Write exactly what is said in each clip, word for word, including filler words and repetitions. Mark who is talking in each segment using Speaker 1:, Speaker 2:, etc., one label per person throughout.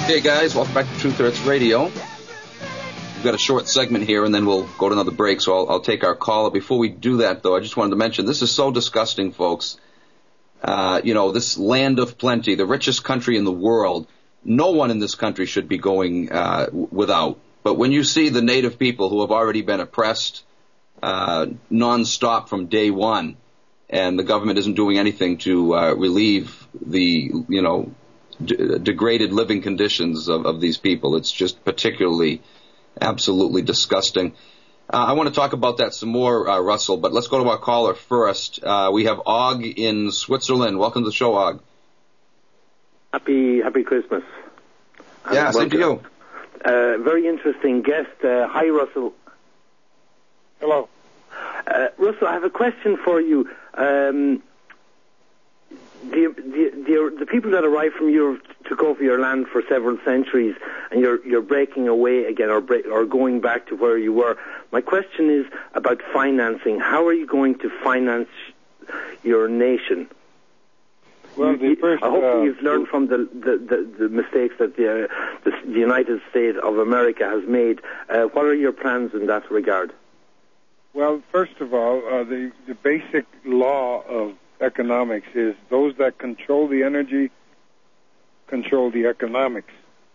Speaker 1: Hey guys, welcome back to Truth Hurts Radio. We've got a short segment here and then we'll go to another break, so I'll, I'll take our caller. Before we do that, though, I just wanted to mention, this is so disgusting, folks. Uh, you know, this land of plenty, the richest country in the world, no one in this country should be going uh, without. But when you see the native people who have already been oppressed uh, nonstop from day one, and the government isn't doing anything to uh, relieve the, you know, d- degraded living conditions of, of these people, it's just particularly absolutely disgusting. Uh, I want to talk about that some more, uh, Russell, but let's go to our caller first. Uh, we have Og in Switzerland. Welcome to the show, Og.
Speaker 2: Happy Happy Christmas.
Speaker 1: Yeah, same to you.
Speaker 2: Uh, very interesting guest. Uh, hi, Russell.
Speaker 3: Hello.
Speaker 2: Uh, Russell, I have a question for you. Um, the, the, the, the people that arrived from Europe took over your land for several centuries, and you're you're breaking away again, or break, or going back to where you were. My question is about financing. How are you going to finance your nation?
Speaker 3: Well, the first,
Speaker 2: I hope
Speaker 3: uh,
Speaker 2: you've learned from the, the, the, the mistakes that the, uh, the, the United States of America has made. Uh, what are your plans in that regard?
Speaker 3: Well, first of all, uh, the, the basic law of economics is those that control the energy control the economics.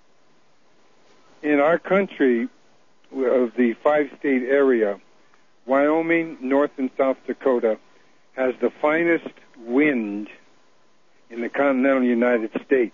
Speaker 3: In our country, of the five-state area, Wyoming, North and South Dakota has the finest wind in the continental United States.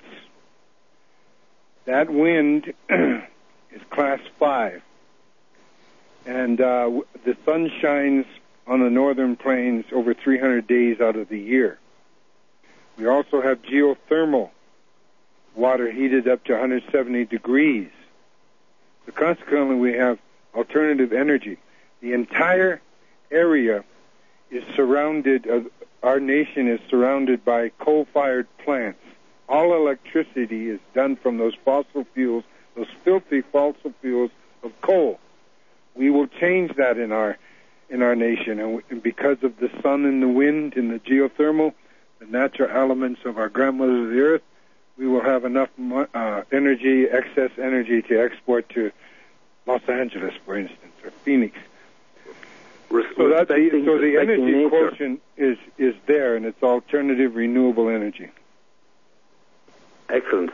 Speaker 3: That wind is class five. And uh, the sun shines on the northern plains over three hundred days out of the year. We also have geothermal water heated up to one hundred seventy degrees. So consequently, we have alternative energy. The entire area is surrounded, uh, our nation is surrounded by coal-fired plants. All electricity is done from those fossil fuels, those filthy fossil fuels of coal. We will change that in our in our nation, and, and because of the sun and the wind and the geothermal, the natural elements of our grandmothers of the earth, we will have enough uh, energy, excess energy, to export to Los Angeles, for instance, or Phoenix. So, that the, so the energy nature. quotient is, is there, and it's alternative renewable energy.
Speaker 2: Excellent.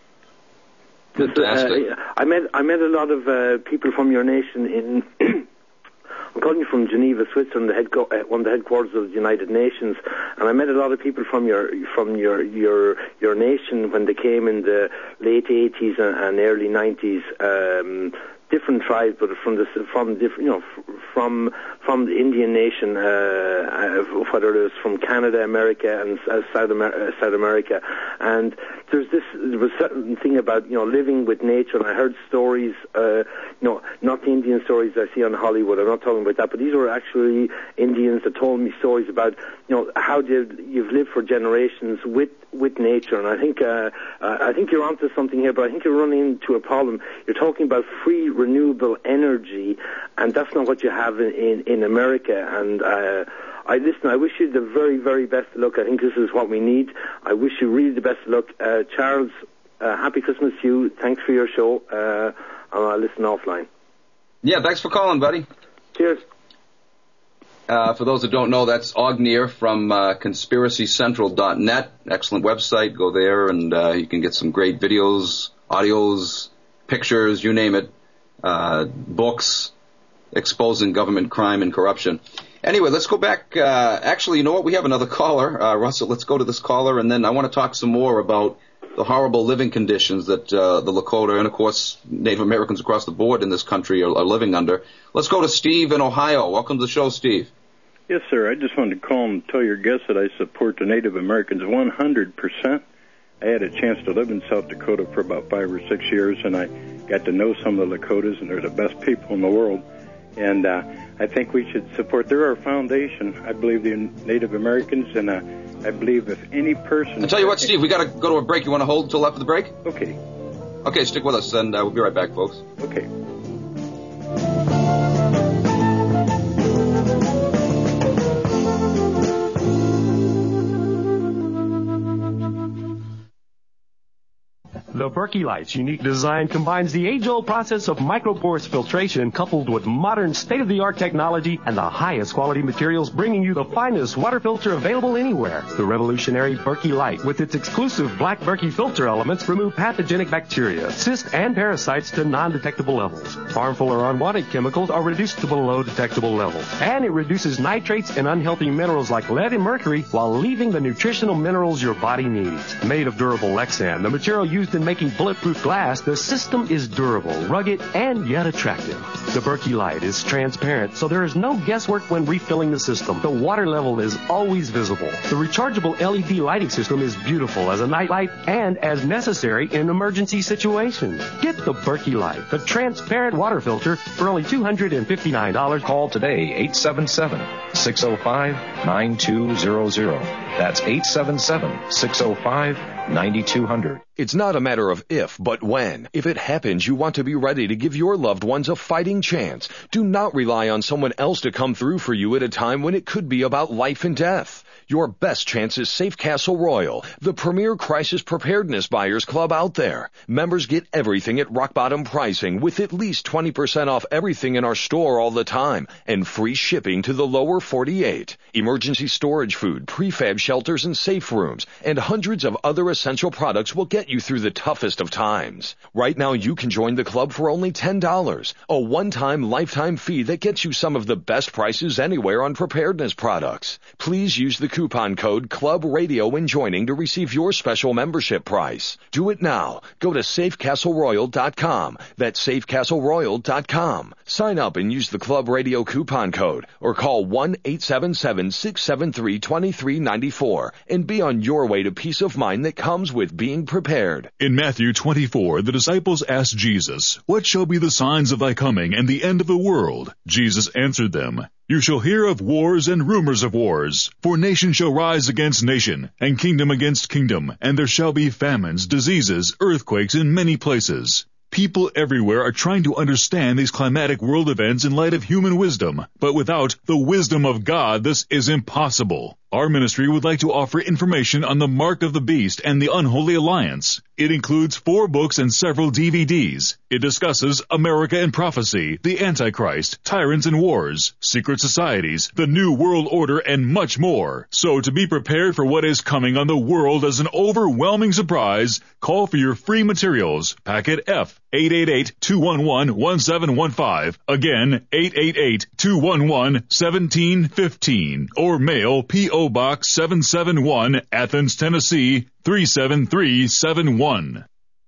Speaker 2: Uh, I met I met a lot of uh, people from your nation in. I'm calling you from Geneva, Switzerland, the head, one of the headquarters of the United Nations, and I met a lot of people from your from your your your nation when they came in the late eighties and, and early nineties. Um, different tribes, but from the from different, you know, from from the Indian nation, uh, whether it was from Canada, America, and uh, South America, uh, South America, and there's this there was a certain thing about, you know, living with nature. And I heard stories, uh, you know, not the Indian stories I see on Hollywood. I'm not talking about that, but these were actually Indians that told me stories about, you know, how did you've lived for generations with with nature. And I think uh, uh, I think you're onto something here, but I think you're running into a problem. You're talking about free renewable energy, and that's not what you have in, in, in America. And uh, I listen, I wish you the very, very best of luck. I think this is what we need. I wish you really the best of luck. Uh, Charles, uh, happy Christmas to you. Thanks for your show. Uh, I'll listen offline.
Speaker 1: Yeah, thanks for calling, buddy.
Speaker 2: Cheers.
Speaker 1: Uh, for those that don't know, that's Ognir from uh, conspiracy central dot net. Excellent website. Go there and uh, you can get some great videos, audios, pictures, you name it, uh, books exposing government crime and corruption. Anyway, let's go back. Uh, actually, you know what? We have another caller. Uh, Russell, let's go to this caller, and then I want to talk some more about the horrible living conditions that uh, the Lakota and, of course, Native Americans across the board in this country are, are living under. Let's go to Steve in Ohio. Welcome to the show, Steve.
Speaker 4: Yes, sir. I just wanted to call and tell your guests that I support the Native Americans one hundred percent. I had a chance to live in South Dakota for about five or six years, and I got to know some of the Lakotas, and they're the best people in the world. And uh, I think we should support. They're our foundation. I believe the Native Americans, and uh, I believe if any person...
Speaker 1: I'll tell you what, Steve, we got to go to a break. You want to hold until after the break?
Speaker 4: Okay.
Speaker 1: Okay, stick with us, and uh, we'll be right back, folks.
Speaker 4: Okay.
Speaker 5: The Berkey Light's unique design combines the age-old process of microporous filtration coupled with modern state-of-the-art technology and the highest quality materials, bringing you the finest water filter available anywhere. The revolutionary Berkey Light, with its exclusive black Berkey filter elements, remove pathogenic bacteria, cysts, and parasites to non-detectable levels. Harmful or unwanted chemicals are reduced to below detectable levels. And it reduces nitrates and unhealthy minerals like lead and mercury while leaving the nutritional minerals your body needs. Made of durable Lexan, the material used in making bulletproof glass, the system is durable, rugged, and yet attractive. The Berkey Light is transparent, so there is no guesswork when refilling the system. The water level is always visible. The rechargeable L E D lighting system is beautiful as a night light and as necessary in emergency situations. Get the Berkey Light, the transparent water filter, for only two hundred fifty-nine dollars.
Speaker 6: Call today, eight seven seven, six oh five, nine two zero zero. That's eight seven seven, six oh five, nine two zero zero.
Speaker 7: It's not a matter of if, but when. If it happens, you want to be ready to give your loved ones a fighting chance. Do not rely on someone else to come through for you at a time when it could be about life and death. Your best chance is Safe Castle Royal, the premier crisis preparedness buyers club out there. Members get everything at rock bottom pricing with at least twenty percent off everything in our store all the time and free shipping to the lower forty-eight. Emergency storage food, prefab shelters and safe rooms, and hundreds of other essential products will get you through the toughest of times. Right now you can join the club for only ten dollars, a one-time lifetime fee that gets you some of the best prices anywhere on preparedness products. Please use the coupon code Club Radio when joining to receive your special membership price. Do it now. Go to safe castle royal dot com. That's safe castle royal dot com. Sign up and use the Club Radio coupon code or call one eight seven seven, six seven three, two three nine four and be on your way to peace of mind that comes with being prepared.
Speaker 8: In Matthew twenty-four, the disciples asked Jesus, "What shall be the signs of thy coming and the end of the world?" Jesus answered them, "You shall hear of wars and rumors of wars. For nation shall rise against nation, and kingdom against kingdom, and there shall be famines, diseases, earthquakes in many places." People everywhere are trying to understand these climatic world events in light of human wisdom, but without the wisdom of God, this is impossible. Our ministry would like to offer information on the Mark of the Beast and the Unholy Alliance. It includes four books and several D V Ds. It discusses America and Prophecy, the Antichrist, Tyrants and Wars, Secret Societies, the New World Order, and much more. So to be prepared for what is coming on the world as an overwhelming surprise, call for your free materials. Packet F, eight eight eight, two one one, one seven one five. Again, eight eight eight, two one one, one seven one five. Or mail P O Box seven seven one, Athens, Tennessee, three seven three seven one.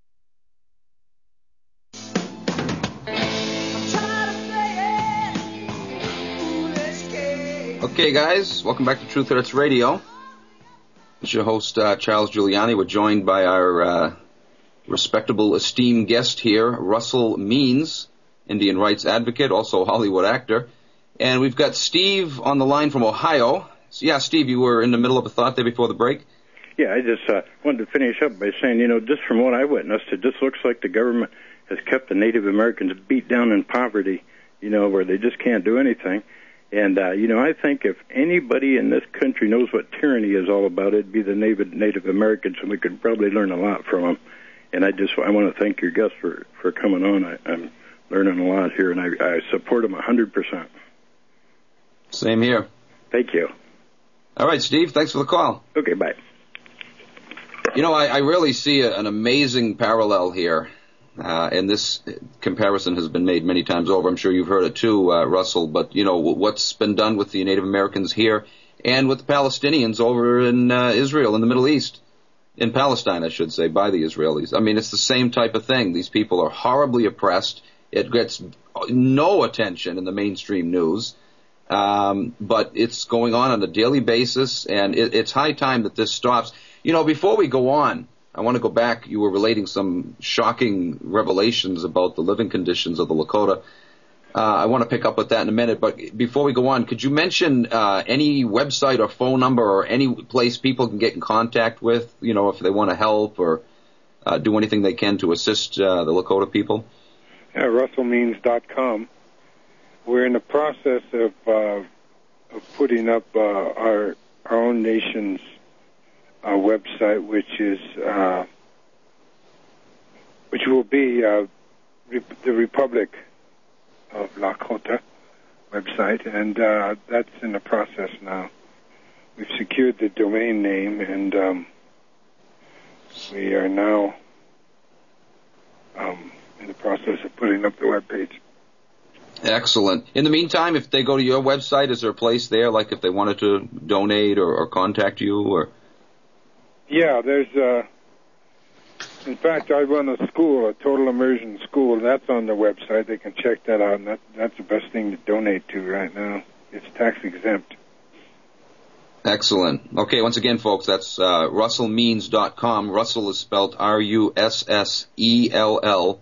Speaker 1: Okay, guys, welcome back to Truth Hurts Radio. It's your host, uh, Charles Giuliani. We're joined by our uh, respectable, esteemed guest here, Russell Means, Indian rights advocate, also a Hollywood actor. And we've got Steve on the line from Ohio. So, yeah, Steve, you were in the middle of a thought there before the break?
Speaker 4: Yeah, I just uh, wanted to finish up by saying, you know, just from what I witnessed, it just looks like the government has kept the Native Americans beat down in poverty, you know, where they just can't do anything. And, uh, you know, I think if anybody in this country knows what tyranny is all about, it'd be the Native, Native Americans, and we could probably learn a lot from them. And I just I want to thank your guest for, for coming on. I, I'm learning a lot here, and I, I support them one hundred percent.
Speaker 1: Same here.
Speaker 4: Thank you.
Speaker 1: All right, Steve, thanks for the call.
Speaker 4: Okay, bye.
Speaker 1: You know, I, I really see a, an amazing parallel here, uh, and this comparison has been made many times over. I'm sure you've heard it too, uh, Russell, but, you know, what's been done with the Native Americans here and with the Palestinians over in uh, Israel, in the Middle East, in Palestine, I should say, by the Israelis. I mean, it's the same type of thing. These people are horribly oppressed. It gets no attention in the mainstream news. Um, but it's going on on a daily basis, and it, it's high time that this stops. You know, before we go on, I want to go back. You were relating some shocking revelations about the living conditions of the Lakota. Uh, I want to pick up with that in a minute, but before we go on, could you mention uh, any website or phone number or any place people can get in contact with, you know, if they want to help or uh, do anything they can to assist uh, the Lakota people?
Speaker 3: Yeah, russell means dot com. We're in the process of, uh, of putting up uh, our our own nation's uh, website, which is uh, which will be uh, Re- the Republic of Lakota website, and uh, that's in the process now. We've secured the domain name, and um, we are now um, in the process of putting up the webpage.
Speaker 1: Excellent. In the meantime, if they go to your website, is there a place there, like if they wanted to donate or, or contact you? Or
Speaker 3: Yeah, there's, uh, in fact, I run a school, a total immersion school, and that's on the website. They can check that out, and that, that's the best thing to donate to right now. It's tax exempt.
Speaker 1: Excellent. Okay, once again, folks, that's uh, russell means dot com. Russell is spelled R U S S E L L,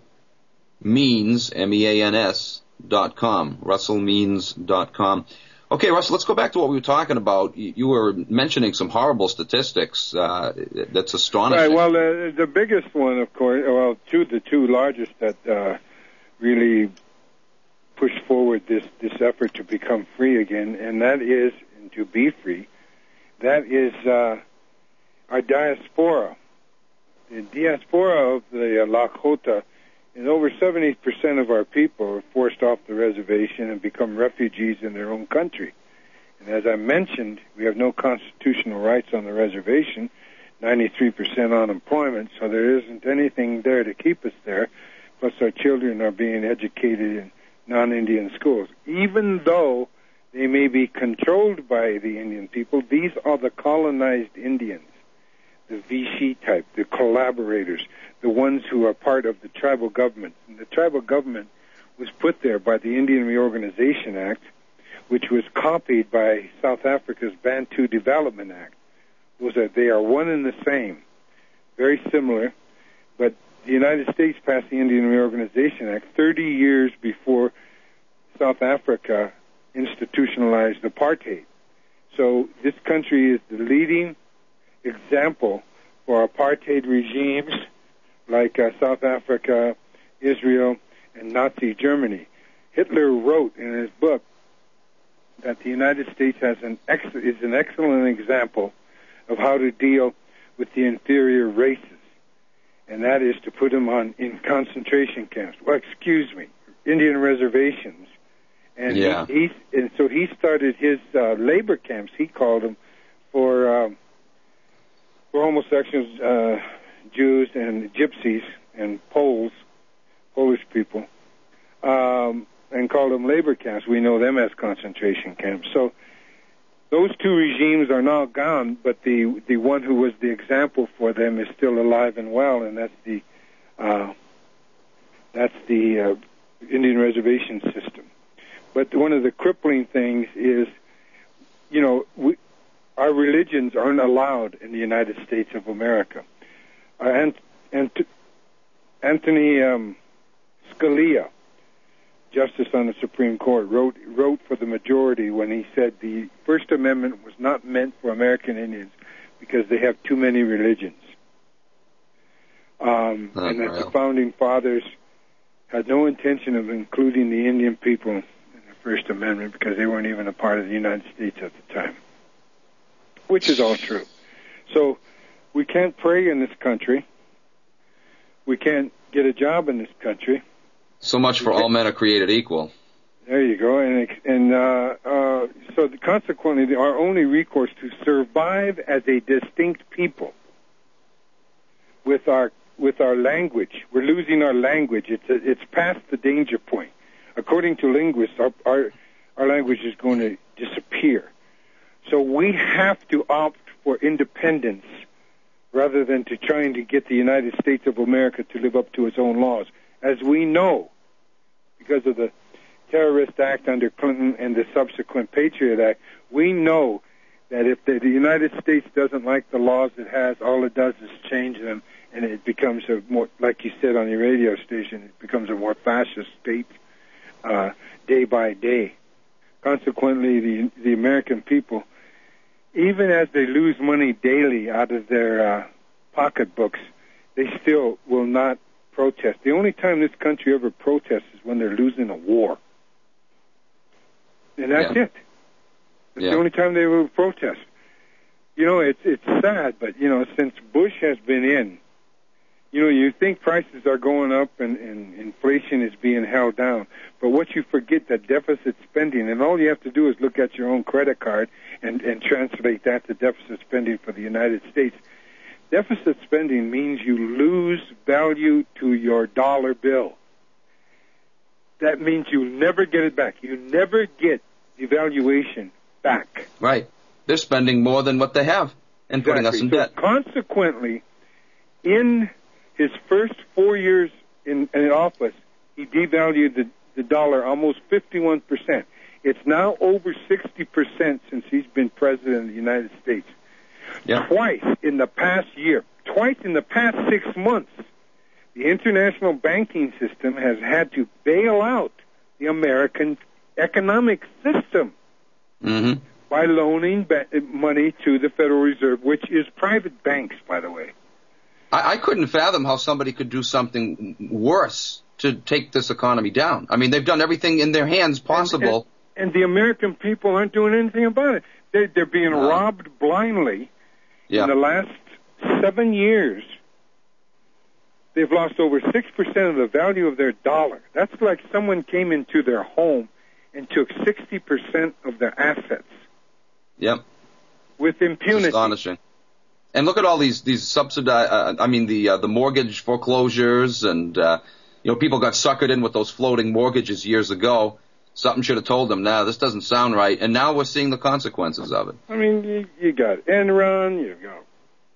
Speaker 1: means, M E A N S, dot com, russell means dot com. Okay, Russell, let's go back to what we were talking about. You, you were mentioning some horrible statistics. Uh, that's astonishing.
Speaker 3: Right, well, uh, the biggest one, of course, well, two, the two largest that uh, really pushed forward this, this effort to become free again, and that is, and to be free, that is uh, our diaspora. The diaspora of the uh, Lakota, and over seventy percent of our people are forced off the reservation and become refugees in their own country. And as I mentioned, we have no constitutional rights on the reservation, ninety-three percent unemployment, so there isn't anything there to keep us there, plus our children are being educated in non-Indian schools. Even though they may be controlled by the Indian people, these are the colonized Indians, the Vichy type, the collaborators, the ones who are part of the tribal government. And the tribal government was put there by the Indian Reorganization Act, which was copied by South Africa's Bantu Development Act. Those are, they are one and the same, very similar, but the United States passed the Indian Reorganization Act thirty years before South Africa institutionalized apartheid. So this country is the leading example for apartheid regimes like uh, South Africa, Israel, and Nazi Germany. Hitler wrote in his book that the United States has an ex- is an excellent example of how to deal with the inferior races, and that is to put them on in concentration camps. Well, excuse me, Indian reservations. And
Speaker 1: yeah.
Speaker 3: he, he and so he started his uh, labor camps. He called them for um, for homosexuals, uh, Jews, and Gypsies and Poles, Polish people, um, and called them labor camps. We know them as concentration camps. So those two regimes are now gone, but the the one who was the example for them is still alive and well, and that's the uh, that's the uh, Indian reservation system. But one of the crippling things is, you know, we, our religions aren't allowed in the United States of America. Uh, and, and Anthony um, Scalia, Justice on the Supreme Court, wrote wrote for the majority when he said the First Amendment was not meant for American Indians because they have too many religions. Um, and that the Founding Fathers had no intention of including the Indian people First Amendment because they weren't even a part of the United States at the time, which is all true. So we can't pray in this country. We can't get a job in this country.
Speaker 1: So much for all men are created equal.
Speaker 3: There you go. And, and uh, uh, so consequently, our only recourse to survive as a distinct people with our with our language, we're losing our language. It's a, it's past the danger point. According to linguists, our, our our language is going to disappear. So we have to opt for independence rather than to trying to get the United States of America to live up to its own laws. As we know, because of the Terrorist Act under Clinton and the subsequent Patriot Act, we know that if the, the United States doesn't like the laws it has, all it does is change them, and it becomes a more, like you said on your radio station, it becomes a more fascist state. Uh, day by day. Consequently, the the American people, even as they lose money daily out of their uh, pocketbooks, they still will not protest. The only time this country ever protests is when they're losing a war. And that's
Speaker 1: yeah.
Speaker 3: it. That's
Speaker 1: yeah.
Speaker 3: the only time they will protest. You know, it's it's sad, but, you know, since Bush has been in, you know, you think prices are going up and, and inflation is being held down, but what you forget that deficit spending, and all you have to do is look at your own credit card and, and translate that to deficit spending for the United States. Deficit spending means you lose value to your dollar bill. That means you never get it back. You never get devaluation back.
Speaker 1: Right. They're spending more than what they have and
Speaker 3: Exactly.
Speaker 1: putting us in
Speaker 3: so
Speaker 1: debt.
Speaker 3: Consequently, in his first four years in, in office, he devalued the, the dollar almost fifty-one percent. It's now over sixty percent since he's been president of the United States.
Speaker 1: Yeah.
Speaker 3: Twice in the past year, twice in the past six months, the international banking system has had to bail out the American economic system
Speaker 1: Mm-hmm.
Speaker 3: by loaning ba- money to the Federal Reserve, which is private banks, by the way.
Speaker 1: I, I couldn't fathom how somebody could do something worse to take this economy down. I mean, they've done everything in their hands possible.
Speaker 3: And, and, and the American people aren't doing anything about it. They're, they're being
Speaker 1: No.
Speaker 3: robbed blindly.
Speaker 1: Yeah.
Speaker 3: In the last seven years, they've lost over six percent of the value of their dollar. That's like someone came into their home and took sixty percent of their assets
Speaker 1: Yep.
Speaker 3: with impunity.
Speaker 1: It's astonishing. And look at all these these subsidized. Uh, I mean, the uh, the mortgage foreclosures, and uh, you know, people got suckered in with those floating mortgages years ago. Something should have told them, "Nah, this doesn't sound right." And now we're seeing the consequences of it.
Speaker 3: I mean, you, you got Enron, you've got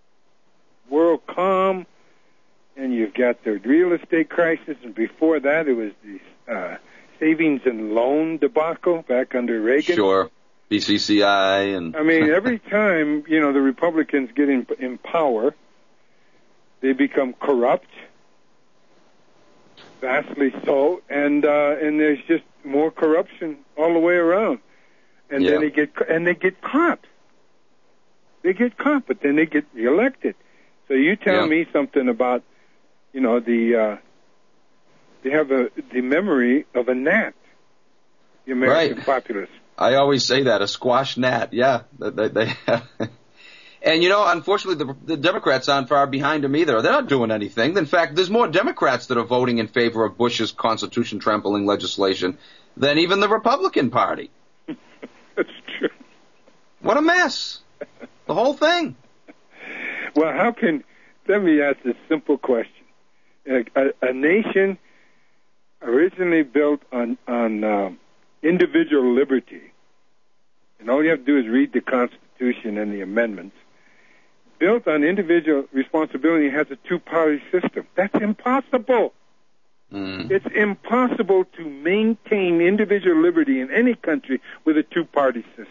Speaker 3: WorldCom, and you've got the real estate crisis, and before that it was the uh, savings and loan debacle back under Reagan.
Speaker 1: Sure, B C C I and.
Speaker 3: I mean, every time, you know, the Republicans get in, in power, they become corrupt, vastly so, and uh, and there's just more corruption all the way around. And
Speaker 1: Yeah.
Speaker 3: then they get and they get caught. They get caught, but then they get reelected. So you tell
Speaker 1: Yeah.
Speaker 3: me something about, you know, the uh, they have a the memory of a gnat, the American
Speaker 1: Right.
Speaker 3: populace.
Speaker 1: I always say that, a squash gnat. Yeah, they, they, they and you know, unfortunately, the, the Democrats aren't far behind them either. They're not doing anything. In fact, there's more Democrats that are voting in favor of Bush's constitution-trampling legislation than even the Republican Party.
Speaker 3: That's true.
Speaker 1: What a mess! The whole thing.
Speaker 3: Well, how can, let me ask this simple question. A, a, a nation originally built on, on um, individual liberty, and all you have to do is read the Constitution and the amendments, built on individual responsibility, has a two-party system. That's impossible.
Speaker 1: Mm.
Speaker 3: It's impossible to maintain individual liberty in any country with a two-party system.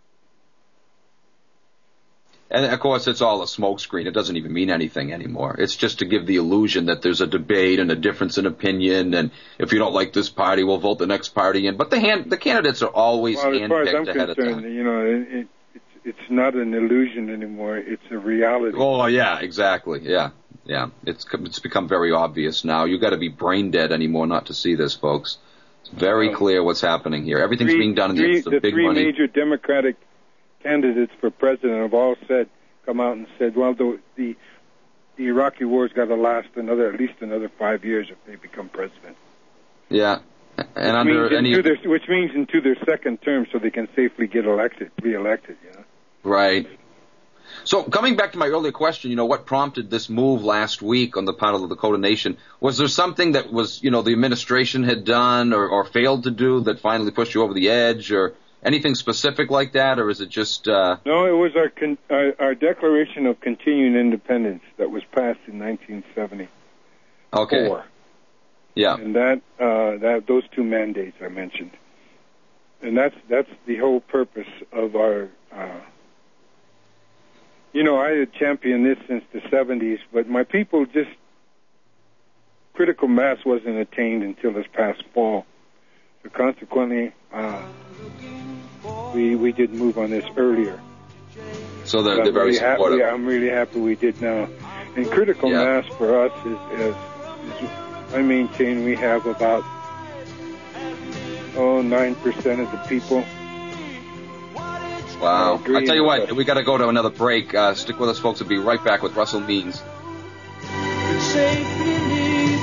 Speaker 1: And of course, it's all a smokescreen. It doesn't even mean anything anymore. It's just to give the illusion that there's a debate and a difference in opinion, and if you don't like this party, we'll vote the next party in. But the hand, the candidates are always
Speaker 3: Well, as far as I'm
Speaker 1: handpicked ahead of
Speaker 3: concerned,
Speaker 1: time.
Speaker 3: you know, it, it, it's, it's not an illusion anymore. It's a reality.
Speaker 1: Oh yeah, exactly. Yeah, yeah. It's it's become very obvious now. You got to be brain dead anymore not to see this, folks. It's very
Speaker 3: Well,
Speaker 1: clear what's happening here. Everything's
Speaker 3: three,
Speaker 1: being done in the
Speaker 3: three,
Speaker 1: interest of
Speaker 3: the
Speaker 1: big
Speaker 3: three
Speaker 1: money.
Speaker 3: major Democratic candidates for president have all said, come out and said, well, the the, the Iraqi war's got to last another at least another five years if they become president.
Speaker 1: Yeah, and
Speaker 3: which
Speaker 1: under
Speaker 3: means
Speaker 1: any
Speaker 3: into their, which means into their second term, so they can safely get elected, re-elected. You know.
Speaker 1: right. So coming back to my earlier question, you know, what prompted this move last week on the part of the Dakota Nation? Was there something that was, you know, the administration had done or, or failed to do that finally pushed you over the edge, or anything specific like that, or is it just? Uh...
Speaker 3: No, it was our, con- our our Declaration of Continuing Independence that was passed in nineteen seventy-four.
Speaker 1: Okay. Yeah.
Speaker 3: And that uh, that those two mandates I mentioned, and that's that's the whole purpose of our. Uh, you know, I had championed this since the seventies, but my people just critical mass wasn't attained until this past fall. So consequently, uh, we we did move on this earlier.
Speaker 1: So they're,
Speaker 3: But
Speaker 1: they're
Speaker 3: I'm
Speaker 1: very
Speaker 3: really happy,
Speaker 1: supportive.
Speaker 3: I'm really happy we did now. And critical
Speaker 1: Yeah.
Speaker 3: mass for us is, is, is, I maintain we have about, oh, nine percent of the people.
Speaker 1: Wow.
Speaker 3: I agree
Speaker 1: I tell you
Speaker 3: with
Speaker 1: what,
Speaker 3: that.
Speaker 1: we got to go to another break. Uh, stick with us, folks. We'll be right back with Russell Means.
Speaker 9: safely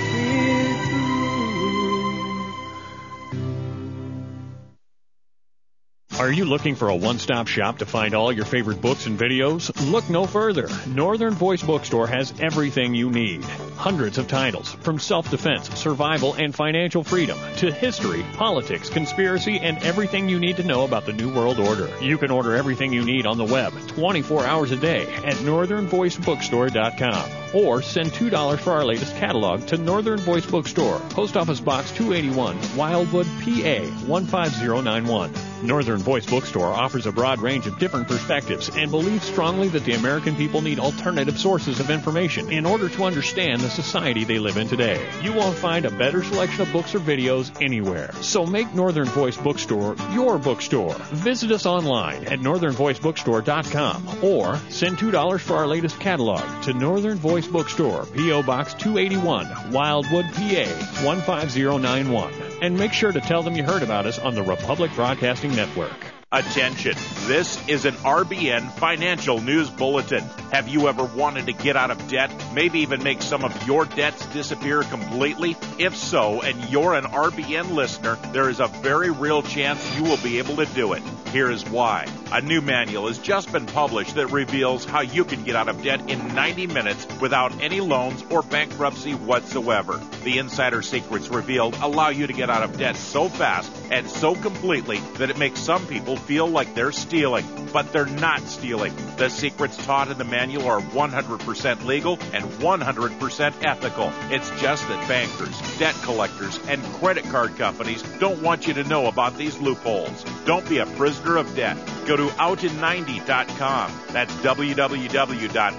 Speaker 10: Are you looking for a one-stop shop to find all your favorite books and videos? Look no further. Northern Voice Bookstore has everything you need. Hundreds of titles, from self-defense, survival, and financial freedom, to history, politics, conspiracy, and everything you need to know about the New World Order. You can order everything you need on the web twenty-four hours a day at northern voice bookstore dot com. Or send two dollars for our latest catalog to Northern Voice Bookstore, Post Office Box two eighty-one, Wildwood, P A one five zero nine one. Northern Voice Bookstore offers a broad range of different perspectives and believes strongly that the American people need alternative sources of information in order to understand the society they live in today. You won't find a better selection of books or videos anywhere. So make Northern Voice Bookstore your bookstore. Visit us online at northern voice bookstore dot com or send two dollars for our latest catalog to Northern Voice Bookstore, P O Box two eighty-one, Wildwood, P A one five zero nine one. And make sure to tell them you heard about us on the Republic Broadcasting Network.
Speaker 11: Attention, this is an R B N Financial News Bulletin. Have you ever wanted to get out of debt, maybe even make some of your debts disappear completely? If so, and you're an R B N listener, there is a very real chance you will be able to do it. Here is why. A new manual has just been published that reveals how you can get out of debt in ninety minutes without any loans or bankruptcy whatsoever. The insider secrets revealed allow you to get out of debt so fast and so completely that it makes some people feel like they're stealing, but they're not stealing. The secrets taught in the manual are one hundred percent legal and one hundred percent ethical. It's just that bankers, debt collectors, and credit card companies don't want you to know about these loopholes. Don't be a prisoner of debt. Go to out in ninety dot com. That's w w w dot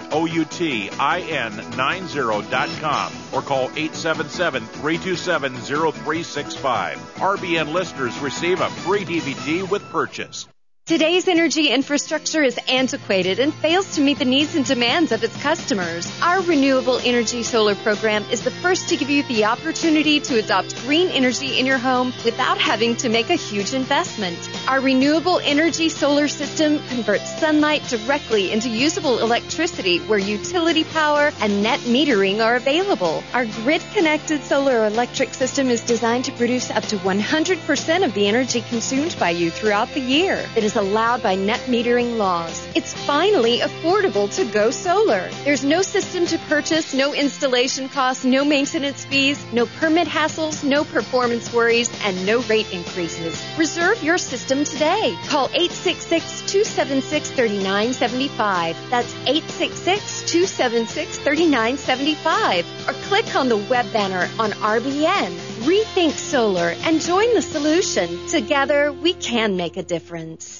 Speaker 11: outin ninety dot com or call eight seven seven, three two seven, zero three six five. R B N listeners receive a free D V D with purchase.
Speaker 12: Today's energy infrastructure is antiquated and fails to meet the needs and demands of its customers. Our Renewable Energy Solar program is the first to give you the opportunity to adopt green energy in your home without having to make a huge investment. Our Renewable Energy Solar system converts sunlight directly into usable electricity where utility power and net metering are available. Our grid-connected solar electric system is designed to produce up to one hundred percent of the energy consumed by you throughout the year. It is allowed by net metering laws. It's finally affordable to go solar. There's no system to purchase, no installation costs, no maintenance fees, no permit hassles, no performance worries, and no rate increases. Reserve your system today. Call eight six six, two seven six, three nine seven five. That's eight six six, two seven six, three nine seven five. Or click on the web banner on R B N. Rethink solar and join the solution. Together, we can make a difference.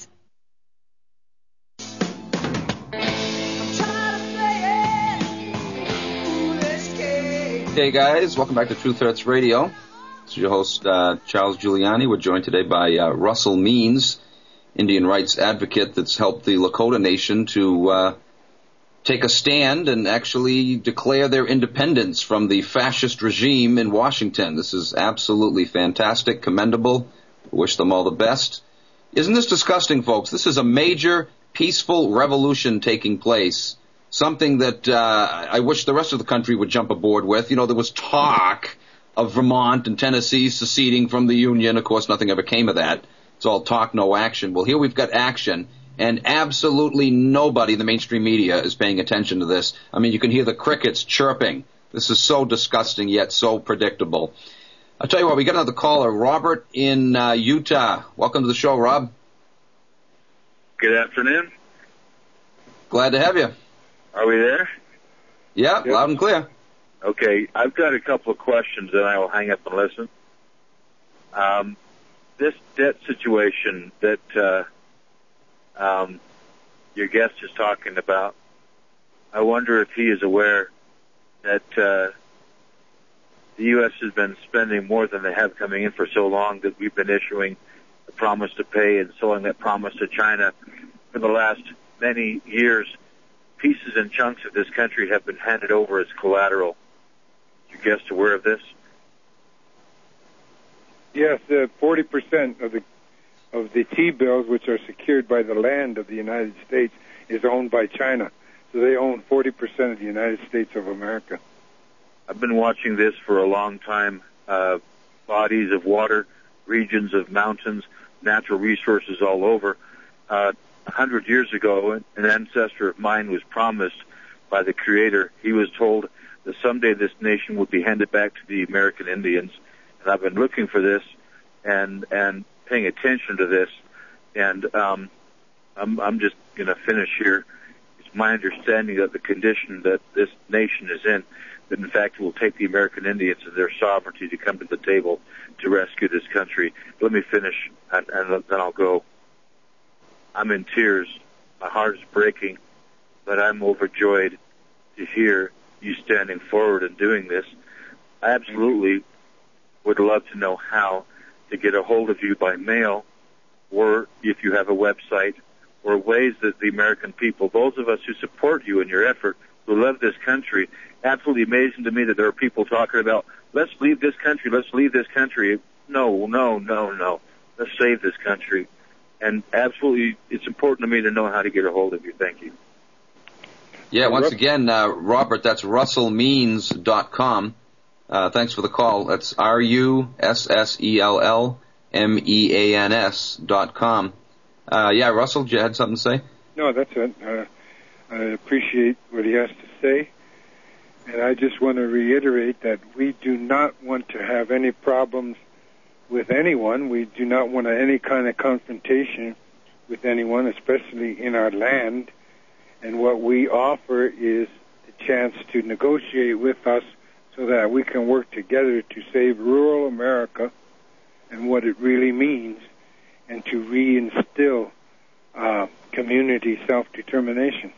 Speaker 1: Hey guys, welcome back to True Threats Radio. This is your host, uh, Charles Giuliani. We're joined today by uh, Russell Means, Indian rights advocate that's helped the Lakota Nation to uh, take a stand and actually declare their independence from the fascist regime in Washington. This is absolutely fantastic, commendable. We wish them all the best. Isn't this disgusting, folks? This is a major peaceful revolution taking place. Something that uh, I wish the rest of the country would jump aboard with. You know, there was talk of Vermont and Tennessee seceding from the Union. Of course, nothing ever came of that. It's all talk, no action. Well, here we've got action, and absolutely nobody in the mainstream media is paying attention to this. I mean, you can hear the crickets chirping. This is so disgusting, yet so predictable. I'll tell you what, we got another caller, Robert in uh, Utah. Welcome to the show, Rob.
Speaker 13: Good afternoon.
Speaker 1: Glad to have you.
Speaker 13: Are we there?
Speaker 1: Yeah, yep. Loud and clear.
Speaker 13: Okay, I've got a couple of questions, and I will hang up and listen. Um, this debt situation that uh, um, your guest is talking about, I wonder if he is aware that uh, the U S has been spending more than they have coming in for so long that we've been issuing a promise to pay and selling that promise to China for the last many years. Pieces and chunks of this country have been handed over as collateral. Is your guest aware of this?
Speaker 3: Yes, uh, forty percent of the of the T-bills, which are secured by the land of the United States, is owned by China. So they own forty percent of the United States of America.
Speaker 13: I've been watching this for a long time. Uh, bodies of water, regions of mountains, natural resources all over. Uh, a hundred years ago, an ancestor of mine was promised by the Creator. He was told that someday this nation would be handed back to the American Indians. And I've been looking for this and and paying attention to this. And um, I'm, I'm just going to finish here. It's my understanding that the condition that this nation is in, that in fact it will take the American Indians and their sovereignty to come to the table to rescue this country. Let me finish, and, and then I'll go. I'm in tears. My heart is breaking, but I'm overjoyed to hear you standing forward and doing this. I absolutely would love to know how to get a hold of you by mail, or if you have a website, or ways that the American people, those of us who support you in your effort, who love this country, absolutely amazing to me that there are people talking about, let's leave this country, let's leave this country. No, no, no, no. Let's save this country. And absolutely, it's important to me to know how to get a hold of you. Thank you.
Speaker 1: Yeah, once again, uh, Robert, that's russell means dot com. Uh, thanks for the call. That's R U S S E L L M E A N S dot com. Uh, yeah, Russell, you had something to say?
Speaker 3: No, that's it. Uh, I appreciate what he has to say. And I just want to reiterate that we do not want to have any problems with anyone. We do not want any kind of confrontation with anyone, especially in our land. And what we offer is the chance to negotiate with us so that we can work together to save rural America and what it really means, and to reinstill uh, community self-determination.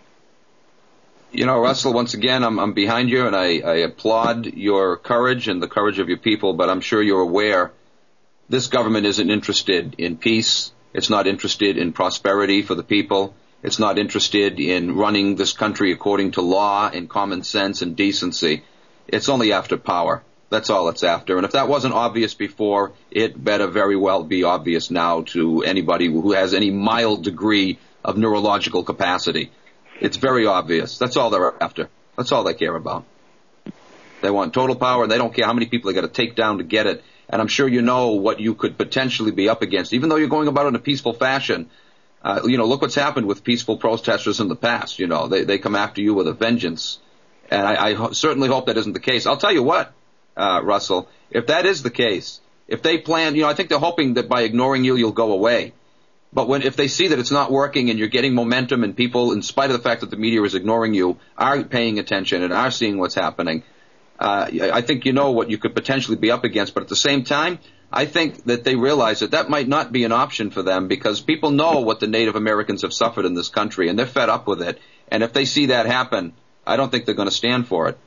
Speaker 1: You know, Russell, once again, I'm, I'm behind you, and I, I applaud your courage and the courage of your people, but I'm sure you're aware this government isn't interested in peace. It's not interested in prosperity for the people. It's not interested in running this country according to law and common sense and decency. It's only after power. That's all it's after. And if that wasn't obvious before, it better very well be obvious now to anybody who has any mild degree of neurological capacity. It's very obvious. That's all they're after. That's all they care about. They want total power, and they don't care how many people they got to take down to get it. And I'm sure you know what you could potentially be up against, even though you're going about it in a peaceful fashion. Uh, you know, look what's happened with peaceful protesters in the past. You know, they, they come after you with a vengeance. And I, I ho- certainly hope that isn't the case. I'll tell you what, uh, Russell, if that is the case, if they plan, you know, I think they're hoping that by ignoring you, you'll go away. But when, if they see that it's not working and you're getting momentum and people, in spite of the fact that the media is ignoring you, are paying attention and are seeing what's happening, uh, I think you know what you could potentially be up against. But at the same time, I think that they realize that that might not be an option for them, because people know what the Native Americans have suffered in this country, and they're fed up with it. And if they see that happen, I don't think they're going to stand for it.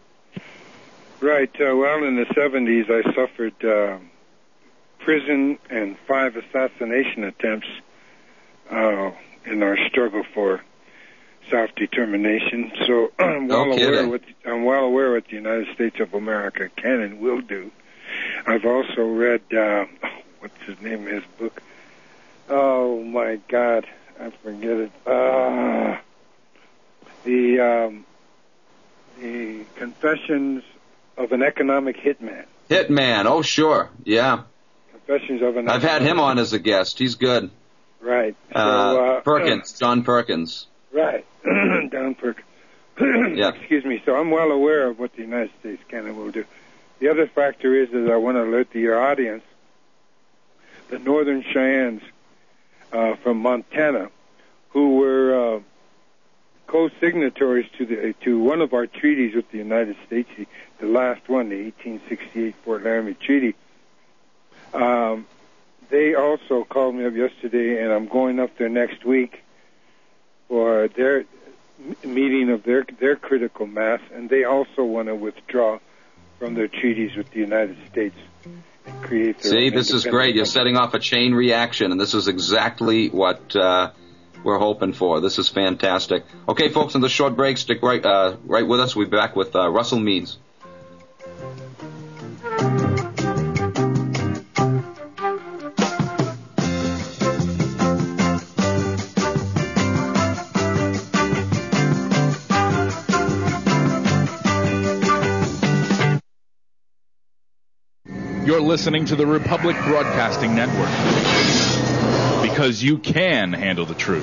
Speaker 3: Right. Uh, well, in the seventies, I suffered uh, prison and five assassination attempts uh, in our struggle for self-determination. So I'm well
Speaker 1: no
Speaker 3: aware what I'm well aware what the United States of America can and will do. I've also read uh, what's his name, his book. Oh my God, I forget it. Uh, the um, the Confessions of an Economic Hitman.
Speaker 1: Hitman, oh sure, yeah.
Speaker 3: Confessions of an.
Speaker 1: I've had him on as a guest. He's good.
Speaker 3: Right. So,
Speaker 1: uh,
Speaker 3: uh,
Speaker 1: Perkins, John Perkins.
Speaker 3: Right, John Perkins.
Speaker 1: Yeah.
Speaker 3: Excuse me. So I'm well aware of what the United States can and will do. The other factor is, is I want to alert to your audience, the Northern Cheyennes uh, from Montana, who were uh, co-signatories to the to one of our treaties with the United States, the, the last one, the eighteen sixty-eight Fort Laramie Treaty. Um, they also called me up yesterday, and I'm going up there next week for their meeting of their their critical mass, and they also want to withdraw from their treaties with the United States and create their
Speaker 1: See,
Speaker 3: own
Speaker 1: this is great. You're setting off a chain reaction, and this is exactly what uh, we're hoping for. This is fantastic. Okay, folks, in the short break, stick right uh, right with us. We'll be back with uh, Russell Means.
Speaker 9: You're listening to the Republic Broadcasting Network. Because you can handle the truth.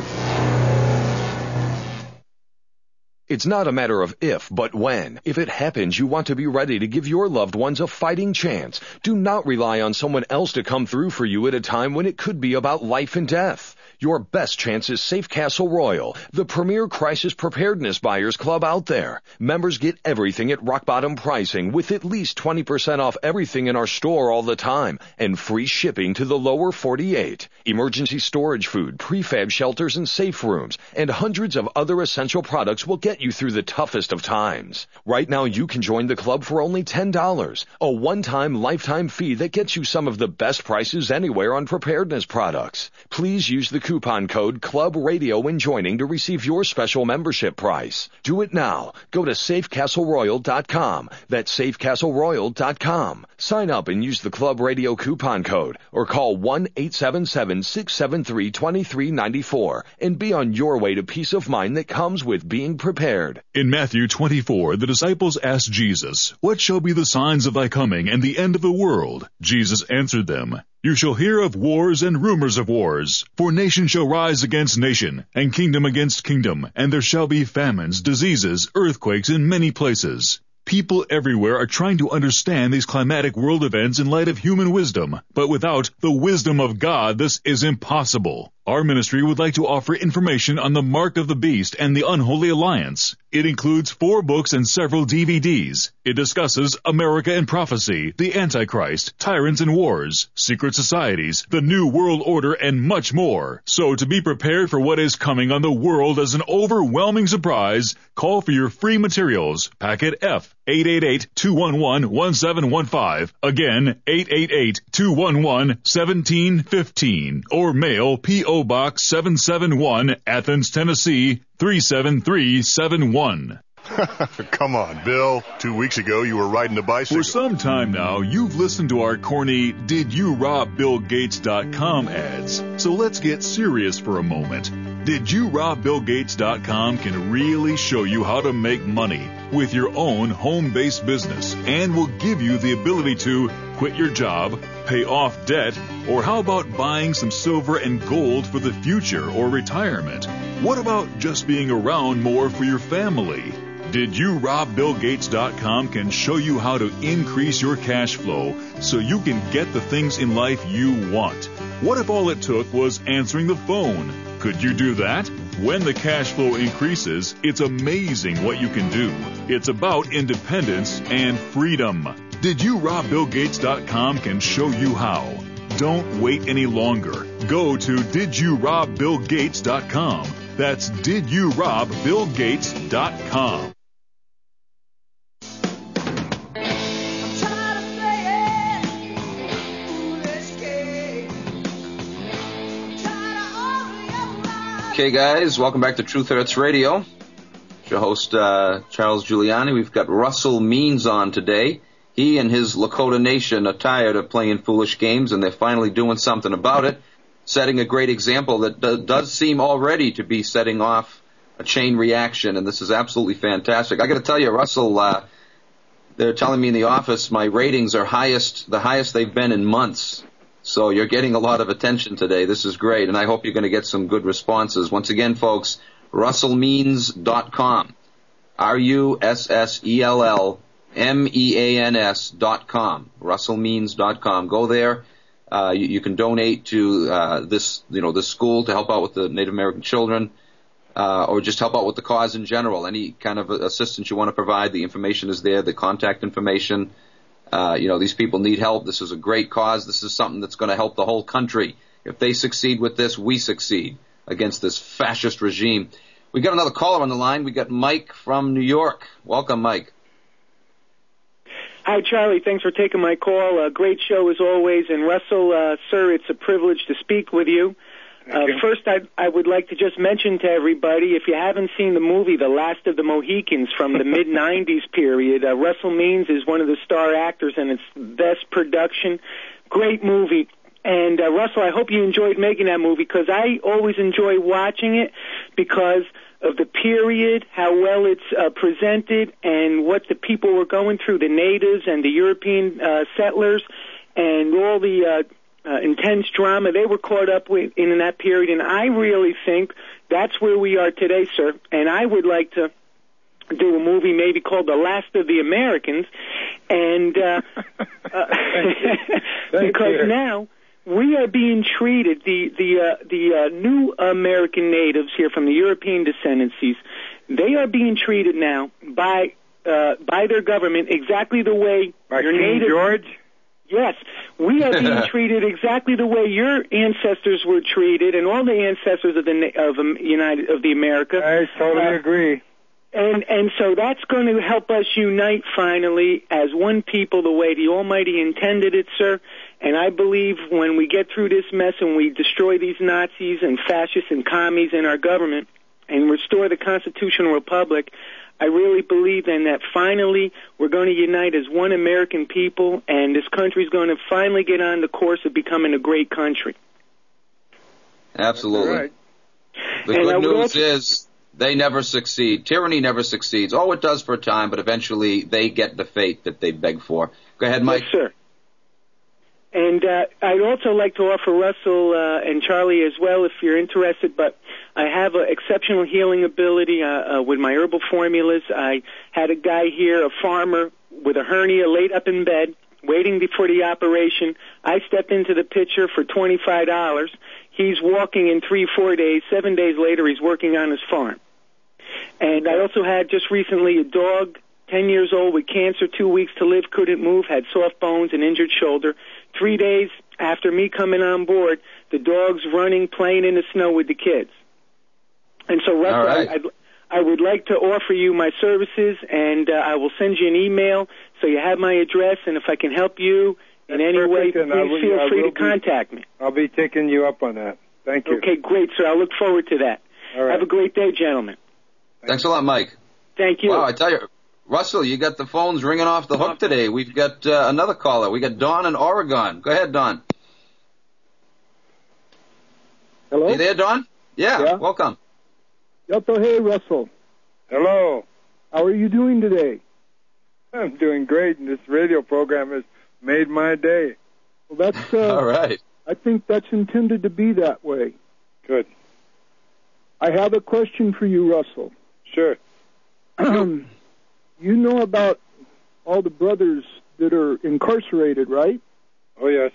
Speaker 7: It's not a matter of if, but when. If it happens, you want to be ready to give your loved ones a fighting chance. Do not rely on someone else to come through for you at a time when it could be about life and death. Your best chance is Safe Castle Royal, the premier crisis preparedness buyers club out there. Members get everything at rock bottom pricing with at least twenty percent off everything in our store all the time and free shipping to the lower forty-eight. Emergency storage food, prefab shelters and safe rooms, and hundreds of other essential products will get you through the toughest of times. Right now you can join the club for only ten dollars, a one-time lifetime fee that gets you some of the best prices anywhere on preparedness products. Please use the coupon code Club Radio when joining to receive your special membership price. Do it now. Go to safe castle royal dot com. That's safe castle royal dot com. Sign up and use the Club Radio coupon code or call one eight seven seven, six seven three, two three nine four and be on your way to peace of mind that comes with being prepared.
Speaker 8: In Matthew twenty-four, the disciples asked Jesus, "What shall be the signs of thy coming and the end of the world?" Jesus answered them, "You shall hear of wars and rumors of wars, for nation shall rise against nation, and kingdom against kingdom, and there shall be famines, diseases, earthquakes in many places." People everywhere are trying to understand these climatic world events in light of human wisdom, but without the wisdom of God, this is impossible. Our ministry would like to offer information on the Mark of the Beast and the Unholy Alliance. It includes four books and several D V Ds. It discusses America and prophecy, the Antichrist, tyrants and wars, secret societies, the New World Order, and much more. So to be prepared for what is coming on the world as an overwhelming surprise, call for your free materials. Packet F, eight eight eight, two one one, one seven one five. Again, eight eight eight, two one one, one seven one five. Or mail P O Box seven seven one, Athens, Tennessee, three seven three seven one.
Speaker 14: Come on, Bill. Two weeks ago, you were riding a bicycle.
Speaker 8: For some time now, you've listened to our corny Did You Rob Bill Gates dot com ads. So let's get serious for a moment. Did You Rob Bill Gates dot com can really show you how to make money with your own home-based business and will give you the ability to quit your job, pay off debt, or how about buying some silver and gold for the future or retirement? What about just being around more for your family? Did You Rob Bill Gates dot com can show you how to increase your cash flow so you can get the things in life you want. What if all it took was answering the phone? Could you do that? When the cash flow increases, it's amazing what you can do. It's about independence and freedom. Did You Rob Bill Gates dot com can show you how. Don't wait any longer. Go to Did You Rob Bill Gates dot com. That's Did You Rob Bill Gates dot com.
Speaker 1: Okay, guys, welcome back to Truth Hurts Radio. It's your host, uh, Charles Giuliani. We've got Russell Means on today. He and his Lakota Nation are tired of playing foolish games, and they're finally doing something about it, setting a great example that do- does seem already to be setting off a chain reaction, and this is absolutely fantastic. I got to tell you, Russell, uh, they're telling me in the office my ratings are highest, the highest they've been in months. So you're getting a lot of attention today. This is great, and I hope you're going to get some good responses. Once again, folks, russell means dot com. R U S S E L L M E A N S dot com. russell means dot com. Go there. Uh, you, you can donate to uh, this, you know, this school to help out with the Native American children, uh, or just help out with the cause in general. Any kind of assistance you want to provide, the information is there, the contact information. Uh, you know, these people need help. This is a great cause. This is something that's going to help the whole country. If they succeed with this, we succeed against this fascist regime. We got another caller on the line. We got Mike from New York. Welcome, Mike.
Speaker 15: Hi, Charlie. Thanks for taking my call. Uh, great show as always. And Russell, uh, sir, it's a privilege to speak with you. Uh, first, I, I would like to just mention to everybody, if you haven't seen the movie The Last of the Mohicans from the mid nineties period, uh, Russell Means is one of the star actors, and it's best production. Great movie. And, uh, Russell, I hope you enjoyed making that movie, because I always enjoy watching it because of the period, how well it's uh, presented, and what the people were going through, the natives and the European uh, settlers. and all the uh, uh, intense drama they were caught up with in that period. And I really think that's where we are today, sir. And I would like to do a movie maybe called The Last of the Americans, and uh, uh, because you. now we are being treated, the the uh, the uh, new American natives here from the European descendancies, they are being treated now by uh, by their government exactly the way
Speaker 3: by
Speaker 15: your
Speaker 3: King
Speaker 15: native
Speaker 3: George.
Speaker 15: Yes, we are being treated exactly the way your ancestors were treated, and all the ancestors of the of um, United of the America.
Speaker 3: I totally
Speaker 15: uh,
Speaker 3: agree.
Speaker 15: And and so that's going to help us unite finally as one people the way the Almighty intended it, sir. And I believe when we get through this mess and we destroy these Nazis and fascists and commies in our government and restore the constitutional republic, I really believe then that finally we're going to unite as one American people, and this country's going to finally get on the course of becoming a great country.
Speaker 1: Absolutely.
Speaker 3: Right.
Speaker 1: The
Speaker 15: And I
Speaker 1: good
Speaker 15: would
Speaker 1: news
Speaker 15: also-
Speaker 1: is they never succeed. Tyranny never succeeds. Oh, it does for a time, but eventually they get the fate that they beg for. Go ahead, Mike.
Speaker 15: Yes, sir. And uh, I'd also like to offer Russell uh, and Charlie as well if you're interested, but I have uh, exceptional healing ability uh, uh, with my herbal formulas. I had a guy here, a farmer, with a hernia laid up in bed, waiting for the operation. I stepped into the picture for twenty-five dollars. He's walking in three, four days. Seven days later, he's working on his farm. And I also had just recently a dog, ten years old with cancer, two weeks to live, couldn't move, had soft bones and injured shoulder. Three days after me coming on board, the dog's running, playing in the snow with the kids. And so, Russell,
Speaker 1: right.
Speaker 15: I'd, I would like to offer you my services, and uh, I will send you an email so you have my address, and if I can help you in any way, please
Speaker 3: and I will-
Speaker 15: feel
Speaker 3: I
Speaker 15: free
Speaker 3: will
Speaker 15: to
Speaker 3: be-
Speaker 15: contact me.
Speaker 3: I'll be taking you up on that. Thank you.
Speaker 15: Okay, great, sir. I look forward to that.
Speaker 3: All right.
Speaker 15: Have a great day, gentlemen.
Speaker 1: Thanks a lot, Mike.
Speaker 15: Thank you.
Speaker 1: Wow, I tell you, Russell, you got the phones ringing off the hook today. We've got uh, another caller. We got Don in Oregon. Go ahead, Don.
Speaker 16: Hello?
Speaker 1: Are you there, Don? Yeah,
Speaker 16: Yeah.
Speaker 1: welcome.
Speaker 16: Yato, hey, Russell.
Speaker 3: Hello.
Speaker 16: How are you doing today?
Speaker 3: I'm doing great, and this radio program has made my day.
Speaker 16: Well, that's, uh,
Speaker 1: All right.
Speaker 16: I think that's intended to be that way.
Speaker 3: Good.
Speaker 16: I have a question for you, Russell.
Speaker 3: Sure.
Speaker 16: You know about all the brothers that are incarcerated, right?
Speaker 3: Oh, yes.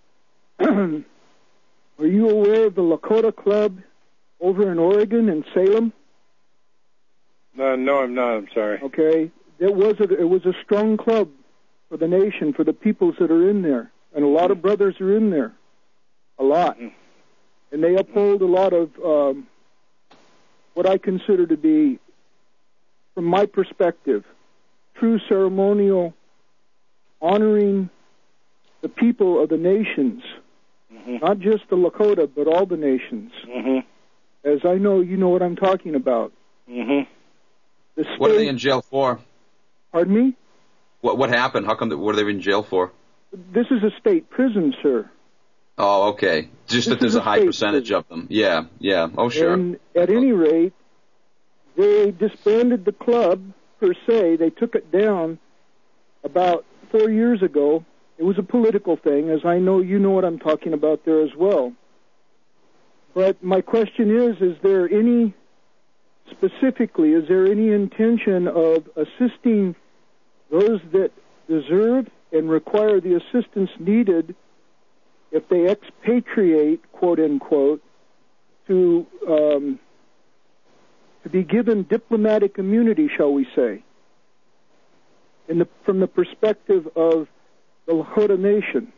Speaker 16: Are you aware of the Lakota Club over in Oregon and Salem?
Speaker 3: No, no, I'm not. I'm sorry.
Speaker 16: Okay. It was a, it was a strong club for the nation, for the peoples that are in there. And a lot of brothers are in there. A lot. And they uphold a lot of um, what I consider to be, from my perspective, true ceremonial honoring the people of the nations, mm-hmm. not just the Lakota, but all the nations.
Speaker 3: Mm-hmm.
Speaker 16: As I know, you know what I'm talking about.
Speaker 3: Mm-hmm.
Speaker 16: The state,
Speaker 1: What are they in jail for?
Speaker 16: Pardon me?
Speaker 1: What what happened? How come? That, what are they in jail for?
Speaker 16: This is a state prison, sir.
Speaker 1: Oh, okay. Just
Speaker 16: This
Speaker 1: that there's
Speaker 16: is
Speaker 1: a
Speaker 16: a
Speaker 1: high
Speaker 16: state
Speaker 1: percentage of them. Yeah, yeah. Oh, sure.
Speaker 16: And at any rate, they disbanded the club, per se. They took it down about four years ago. It was a political thing, as I know you know what I'm talking about there as well. But my question is, is there any, specifically, is there any intention of assisting those that deserve and require the assistance needed if they expatriate, quote unquote, to um, to be given diplomatic immunity, shall we say, in the, from the perspective of the Lakota Nation?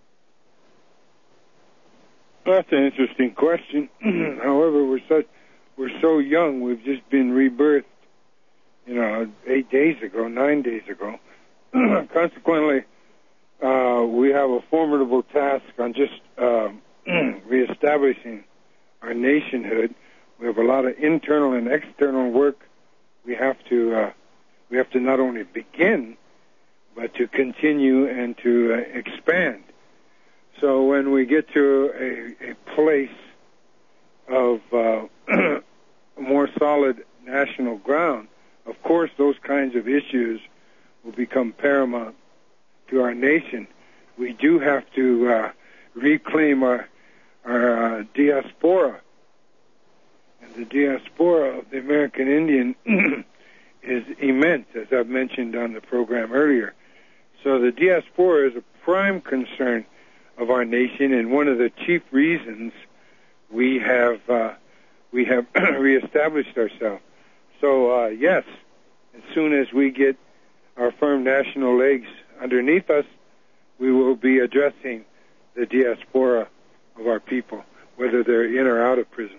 Speaker 3: Well, that's an interesting question. However, we're such we're so young. We've just been rebirthed, you know, eight days ago, nine days ago. Consequently, uh, we have a formidable task on just uh, reestablishing our nationhood. We have a lot of internal and external work we have to uh, we have to not only begin, but to continue and to uh, expand. So when we get to a, a place of uh, more solid national ground, of course those kinds of issues will become paramount to our nation. we do have to uh, reclaim our, our uh, diaspora. And the diaspora of the American Indian is immense, as I've mentioned on the program earlier. So the diaspora is a prime concern of our nation, and one of the chief reasons we have uh, we have reestablished ourselves. So uh, yes, as soon as we get our firm national legs underneath us, we will be addressing the diaspora of our people, whether they're in or out of prison.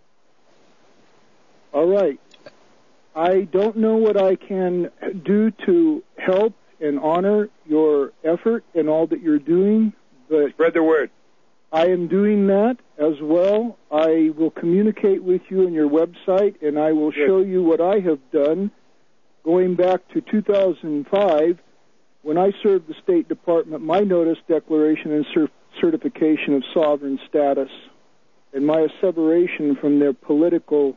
Speaker 16: All right. I don't know what I can do to help and honor your effort and all that you're doing, but
Speaker 3: spread the word.
Speaker 16: I am doing that as well. I will communicate with you on your website, and I will show you what I have done going back to two thousand five when I served the State Department, my notice, declaration, and cer- certification of sovereign status, and my asseveration from their political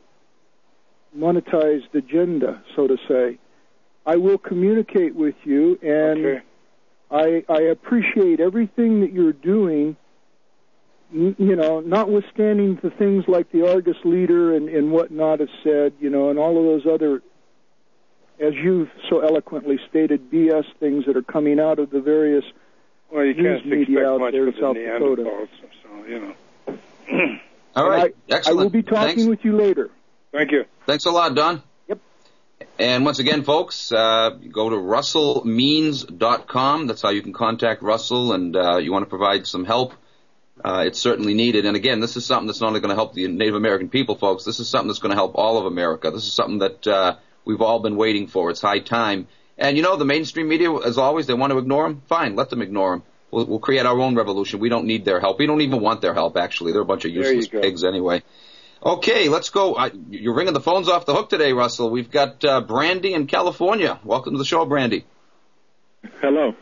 Speaker 16: monetized agenda, so to say. I will communicate with you, and
Speaker 3: okay.
Speaker 16: I, I appreciate everything that you're doing, n- you know, notwithstanding the things like the Argus leader and, and whatnot have said, you know, and all of those other, as you've so eloquently stated, B S things that are coming out of the various
Speaker 3: well, you
Speaker 16: news
Speaker 3: can't
Speaker 16: media out
Speaker 3: much
Speaker 16: there in
Speaker 3: for
Speaker 16: South
Speaker 3: the
Speaker 16: Dakota.
Speaker 3: So, you know.
Speaker 1: All right.
Speaker 16: I,
Speaker 1: Excellent.
Speaker 16: I will be talking
Speaker 1: Thanks.
Speaker 16: with you later.
Speaker 3: Thank you.
Speaker 1: Thanks a lot, Don.
Speaker 16: Yep.
Speaker 1: And once again, folks, uh, go to russell means dot com. That's how you can contact Russell, and uh, you want to provide some help. Uh, it's certainly needed. And again, this is something that's not only going to help the Native American people, folks. This is something that's going to help all of America. This is something that uh, we've all been waiting for. It's high time. And, you know, the mainstream media, as always, they want to ignore them. Fine, let them ignore them. We'll, we'll create our own revolution. We don't need their help. We don't even want their help, actually. They're a bunch of useless pigs anyway. Okay, let's go. I, you're ringing the phones off the hook today, Russell. We've got uh, Brandy in California. Welcome to the show, Brandy.
Speaker 17: Hello.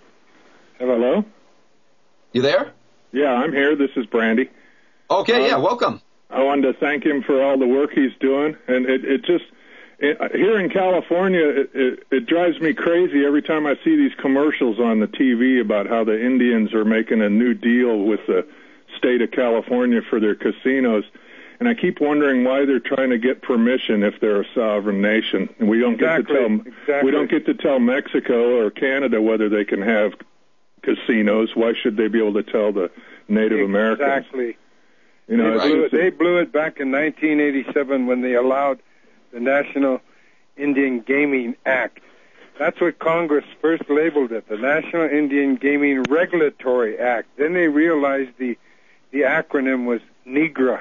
Speaker 17: Hello?
Speaker 1: You there?
Speaker 17: Yeah, I'm here. This is Brandy.
Speaker 1: Okay,
Speaker 17: uh,
Speaker 1: yeah, welcome.
Speaker 17: I wanted to thank him for all the work he's doing. And it, it just, it, here in California, it, it, it drives me crazy every time I see these commercials on the T V about how the Indians are making a new deal with the state of California for their casinos. And I keep wondering why they're trying to get permission if they're a sovereign nation. And we don't
Speaker 3: exactly,
Speaker 17: get to tell
Speaker 3: exactly.
Speaker 17: we don't get to tell Mexico or Canada whether they can have casinos. Why should they be able to tell the Native
Speaker 3: exactly.
Speaker 17: Americans?
Speaker 3: Exactly.
Speaker 17: You know,
Speaker 3: they, blew it, they blew it back in nineteen eighty-seven when they allowed the National Indian Gaming Act. That's what Congress first labeled it, the National Indian Gaming Regulatory Act. Then they realized the the acronym was NIGRA.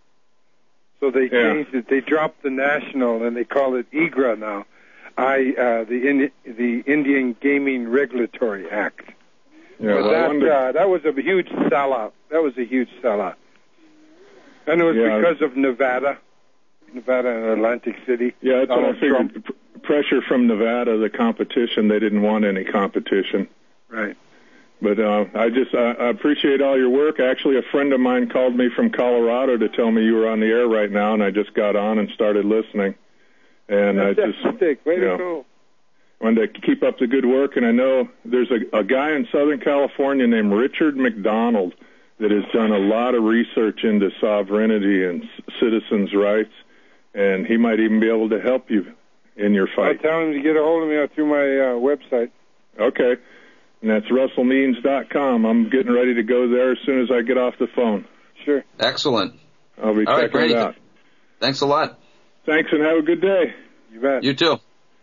Speaker 3: So they
Speaker 17: yeah.
Speaker 3: changed it. They dropped the national and they call it I G R A now. I uh, the Indi- the Indian Gaming Regulatory Act.
Speaker 17: Yeah,
Speaker 3: but
Speaker 17: well,
Speaker 3: that
Speaker 17: wonder...
Speaker 3: uh, that was a huge sellout. That was a huge sellout, and it was
Speaker 17: yeah.
Speaker 3: because of Nevada, Nevada and Atlantic City.
Speaker 17: Yeah, that's
Speaker 3: Donald
Speaker 17: what I figured.
Speaker 3: Trump.
Speaker 17: P- pressure from Nevada, the competition. They didn't want any competition.
Speaker 3: Right.
Speaker 17: But uh, I just uh, I appreciate all your work. Actually, a friend of mine called me from Colorado to tell me you were on the air right now, and I just got on and started listening. And
Speaker 3: That's
Speaker 17: I just
Speaker 3: fantastic. Way
Speaker 17: you
Speaker 3: to
Speaker 17: know,
Speaker 3: go.
Speaker 17: wanted to keep up the good work. And I know there's a, a guy in Southern California named Richard McDonald that has done a lot of research into sovereignty and c- citizens' rights, and he might even be able to help you in your fight.
Speaker 3: I'll tell him to get a hold of me through my uh, website.
Speaker 17: Okay. And that's russell means dot com. I'm getting ready to go there as soon as I get off the phone.
Speaker 3: Sure.
Speaker 1: Excellent.
Speaker 17: I'll be
Speaker 1: All
Speaker 17: checking
Speaker 1: right, Brady,
Speaker 17: it out.
Speaker 1: Thanks a lot.
Speaker 17: Thanks, and have a good day.
Speaker 3: You bet.
Speaker 1: You too.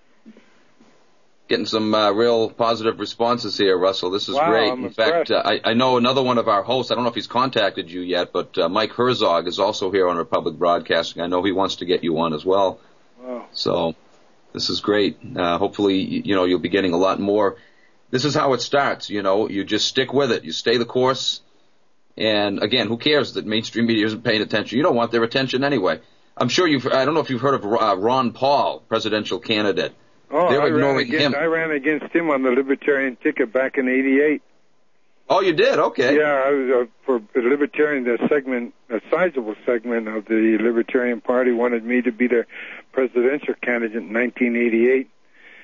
Speaker 1: Getting some uh, real positive responses here, Russell. This is
Speaker 3: wow,
Speaker 1: great.
Speaker 3: I'm
Speaker 1: In fact, uh, I, I know another one of our hosts, I don't know if he's contacted you yet, but uh, Mike Herzog is also here on Republic Broadcasting. I know he wants to get you on as well.
Speaker 3: Wow.
Speaker 1: So this is great. Uh, hopefully, you know, you'll be getting a lot more. This is how it starts, you know. You just stick with it. You stay the course. And, again, who cares that mainstream media isn't paying attention? You don't want their attention anyway. I'm sure you've – I don't know if you've heard of uh, Ron Paul, presidential candidate.
Speaker 3: Oh,
Speaker 1: They're
Speaker 3: I ran,
Speaker 1: ignoring
Speaker 3: against,
Speaker 1: him.
Speaker 3: I ran against him on the Libertarian ticket back in eighty-eight.
Speaker 1: Oh, you did? Okay.
Speaker 3: Yeah, I was uh, for the Libertarian, the segment, a sizable segment of the Libertarian Party wanted me to be their presidential candidate in nineteen eighty-eight.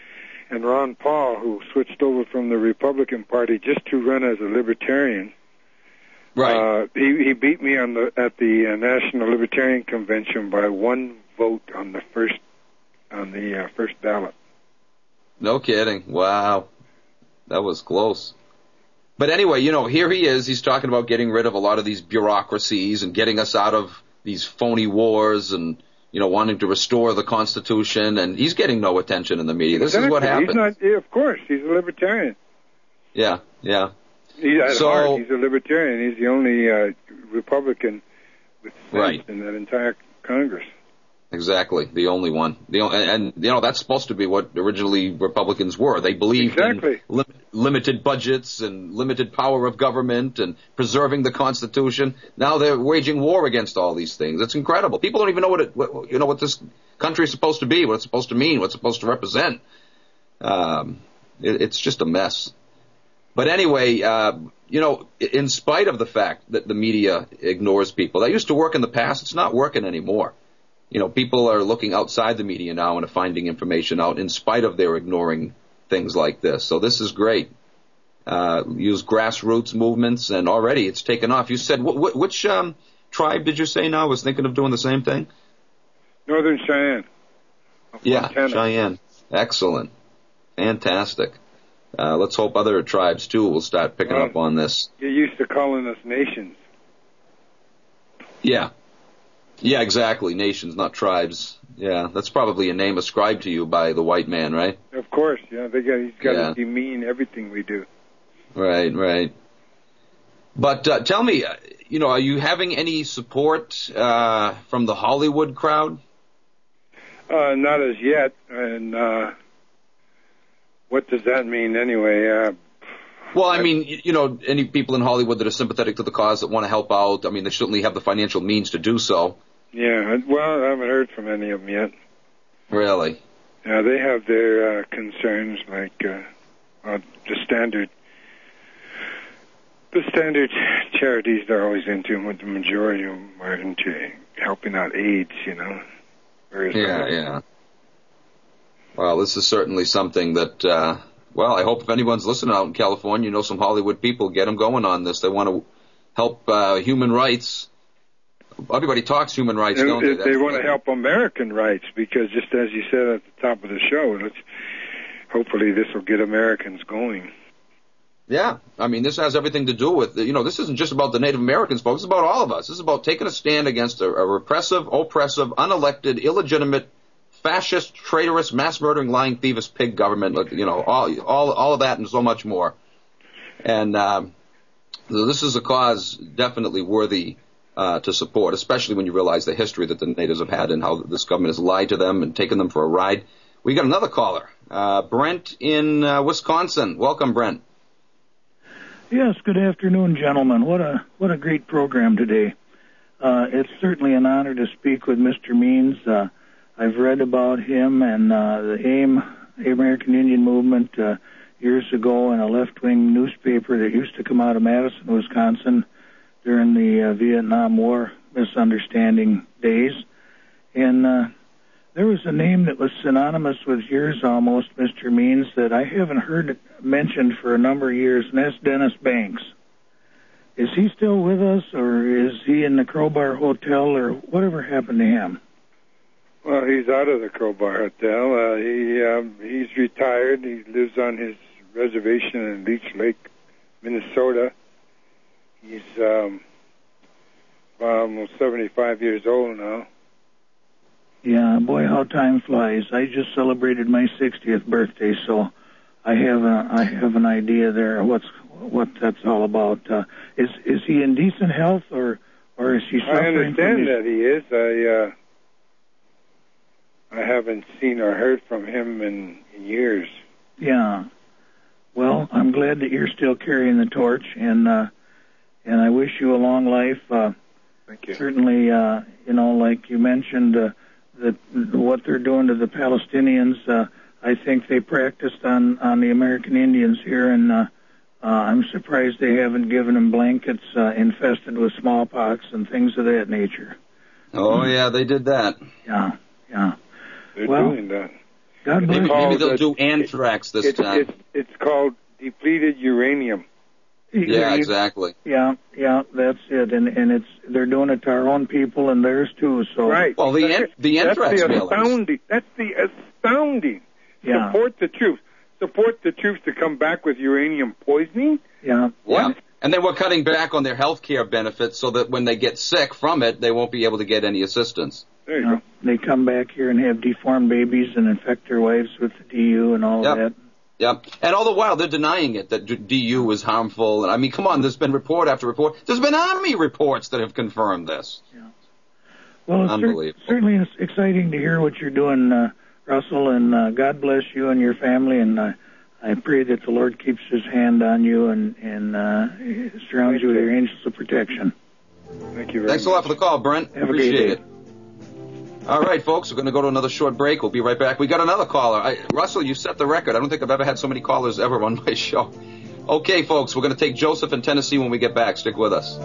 Speaker 3: and Ron Paul, who switched over from the Republican Party just to run as a libertarian.
Speaker 1: Right.
Speaker 3: Uh, he, he beat me on the at the uh, National Libertarian Convention by one vote on the first on the uh, first ballot.
Speaker 1: No kidding. Wow. That was close. But anyway, you know, here he is. He's talking about getting rid of a lot of these bureaucracies and getting us out of these phony wars and, you know, wanting to restore the Constitution. And he's getting no attention in the media. This
Speaker 3: exactly.
Speaker 1: is what happens.
Speaker 3: He's not, yeah, of course, he's a libertarian.
Speaker 1: Yeah, yeah.
Speaker 3: He's at
Speaker 1: so,
Speaker 3: heart, he's a libertarian. He's the only uh, Republican with sense
Speaker 1: right.
Speaker 3: in that entire Congress.
Speaker 1: Exactly, the only one. The only, and, and you know that's supposed to be what originally Republicans were. They believed
Speaker 3: exactly.
Speaker 1: in li- limited budgets and limited power of government and preserving the Constitution. Now they're waging war against all these things. It's incredible. People don't even know what it, what, you know, what this country is supposed to be, what it's supposed to mean, what it's supposed to represent. Um, it, it's just a mess. But anyway, uh, you know, in spite of the fact that the media ignores people, that used to work in the past. It's not working anymore. You know, people are looking outside the media now and are finding information out in spite of their ignoring things like this. So this is great. Uh, use grassroots movements, and already it's taken off. You said, wh- wh- which um, tribe did you say now was thinking of doing the same thing?
Speaker 3: Northern Cheyenne.
Speaker 1: Yeah,
Speaker 3: Montana.
Speaker 1: Cheyenne. Excellent. Fantastic. Uh, let's hope other tribes, too, will start picking
Speaker 3: well,
Speaker 1: up on this.
Speaker 3: You're used to calling us nations.
Speaker 1: Yeah. Yeah, exactly. Nations, not tribes. Yeah, that's probably a name ascribed to you by the white man, right?
Speaker 3: Of course, yeah. They got, he's got
Speaker 1: yeah.
Speaker 3: to demean everything we do.
Speaker 1: Right, right. But uh, tell me, you know, are you having any support uh, from the Hollywood crowd?
Speaker 3: Uh, not as yet. And uh, what does that mean anyway? Uh,
Speaker 1: Well, I mean, you know, any people in Hollywood that are sympathetic to the cause that want to help out, I mean, they certainly have the financial means to do so.
Speaker 3: Yeah, well, I haven't heard from any of them yet.
Speaker 1: Really?
Speaker 3: Yeah, they have their uh, concerns, like uh, uh, the standard, the standard charities they're always into, but the majority of them are into helping out AIDS, you know.
Speaker 1: Yeah, others. yeah. Well, this is certainly something that... Uh, Well, I hope if anyone's listening out in California, you know some Hollywood people, get them going on this. They want to help uh, human rights. Everybody talks human rights,
Speaker 3: and
Speaker 1: don't they?
Speaker 3: They, they want to help American rights because, just as you said at the top of the show, let's, hopefully this will get Americans going.
Speaker 1: Yeah, I mean, this has everything to do with, you know, this isn't just about the Native Americans, folks. It's about all of us. This is about taking a stand against a, a repressive, oppressive, unelected, illegitimate, fascist, traitorous, mass-murdering, lying, thievish pig government, you know, all, all, all of that and so much more. And um, so this is a cause definitely worthy uh, to support, especially when you realize the history that the natives have had and how this government has lied to them and taken them for a ride. We got another caller, uh, Brent in uh, Wisconsin. Welcome, Brent.
Speaker 18: Yes, good afternoon, gentlemen. What a what a great program today. Uh, it's certainly an honor to speak with Mister Means. Uh, I've read about him and uh, the AIM, American Indian Movement, uh, years ago in a left-wing newspaper that used to come out of Madison, Wisconsin during the uh, Vietnam War misunderstanding days. And uh, there was a name that was synonymous with yours almost, Mister Means, that I haven't heard mentioned for a number of years, and that's Dennis Banks. Is he still with us, or is he in the Crowbar Hotel, or whatever happened to him?
Speaker 3: Well, he's out of the Crowbar Hotel. Uh, he um, he's retired. He lives on his reservation in Leech Lake, Minnesota. He's um, almost seventy-five years old now.
Speaker 18: Yeah, boy, how time flies. I just celebrated my sixtieth birthday, so I have a I have an idea there what's what that's all about. Uh, is is he in decent health, or or is he suffering?
Speaker 3: I understand
Speaker 18: from his...
Speaker 3: that he is. I. Uh, I haven't seen or heard from him in, in years.
Speaker 18: Yeah. Well, I'm glad that you're still carrying the torch, and uh, and I wish you a long life. Uh,
Speaker 3: Thank you.
Speaker 18: Certainly, uh, you know, like you mentioned, uh, that what they're doing to the Palestinians, uh, I think they practiced on, on the American Indians here, and uh, uh, I'm surprised they haven't given them blankets uh, infested with smallpox and things of that nature.
Speaker 1: Oh, yeah, they did that.
Speaker 18: Yeah, yeah.
Speaker 3: They're
Speaker 18: well,
Speaker 3: doing that.
Speaker 18: God bless
Speaker 1: maybe,
Speaker 18: you.
Speaker 1: maybe they'll do anthrax this
Speaker 3: it's,
Speaker 1: time.
Speaker 3: It's, it's called depleted uranium.
Speaker 1: Yeah, exactly.
Speaker 18: Yeah, yeah, that's it, and and it's they're doing it to our own people and theirs too. So
Speaker 3: right.
Speaker 1: Well, the an, the anthrax
Speaker 3: that's the
Speaker 1: mailers.
Speaker 3: astounding. That's the astounding.
Speaker 18: Yeah.
Speaker 3: Support the troops. Support the troops to come back with uranium poisoning.
Speaker 18: Yeah.
Speaker 1: Yeah. And then we're cutting back on their health care benefits so that when they get sick from it, they won't be able to get any assistance.
Speaker 3: There you
Speaker 18: uh,
Speaker 3: go.
Speaker 18: They come back here and have deformed babies and infect their wives with the D U and all
Speaker 1: Yep.
Speaker 18: of that.
Speaker 1: Yep. And all the while, they're denying it, that D U is harmful. And I mean, come on, there's been report after report. There's been Army reports that have confirmed this.
Speaker 18: Yeah. Well, it's
Speaker 1: Unbelievable.
Speaker 18: cer- certainly it's exciting to hear what you're doing, uh, Russell, and uh, God bless you and your family, and uh, I pray that the Lord keeps his hand on you and, and uh, surrounds you with your angels of protection.
Speaker 3: Thank you very
Speaker 1: Thanks
Speaker 3: much.
Speaker 1: a lot for the call, Brent.
Speaker 18: Have a
Speaker 1: Appreciate
Speaker 18: great day.
Speaker 1: it. All right, folks, we're going to go to another short break. We'll be right back. We got another caller. I, Russell, you set the record. I don't think I've ever had so many callers ever on my show. Okay, folks, we're going to take Joseph in Tennessee when we get back. Stick with us.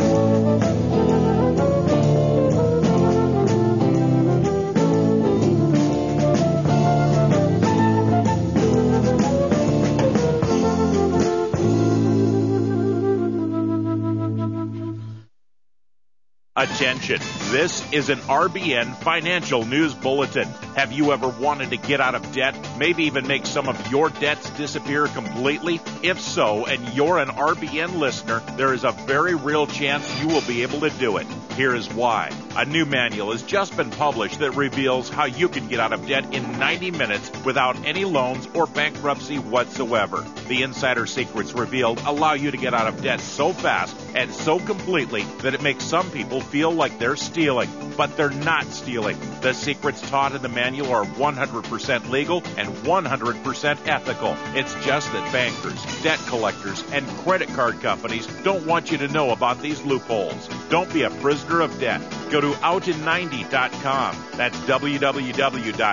Speaker 11: Attention, this is an R B N financial news bulletin. Have you ever wanted to get out of debt, maybe even make some of your debts disappear completely? If so, and you're an R B N listener, there is a very real chance you will be able to do it. Here is why. A new manual has just been published that reveals how you can get out of debt in ninety minutes without any loans or bankruptcy whatsoever. The insider secrets revealed allow you to get out of debt so fast and so completely that it makes some people feel like they're stealing, but they're not stealing. The secrets taught in the manual are one hundred percent legal and one hundred percent ethical. It's just that bankers, debt collectors, and credit card companies don't want you to know about these loopholes. Don't be a prisoner of debt. Go to out in ninety dot com. That's w w w dot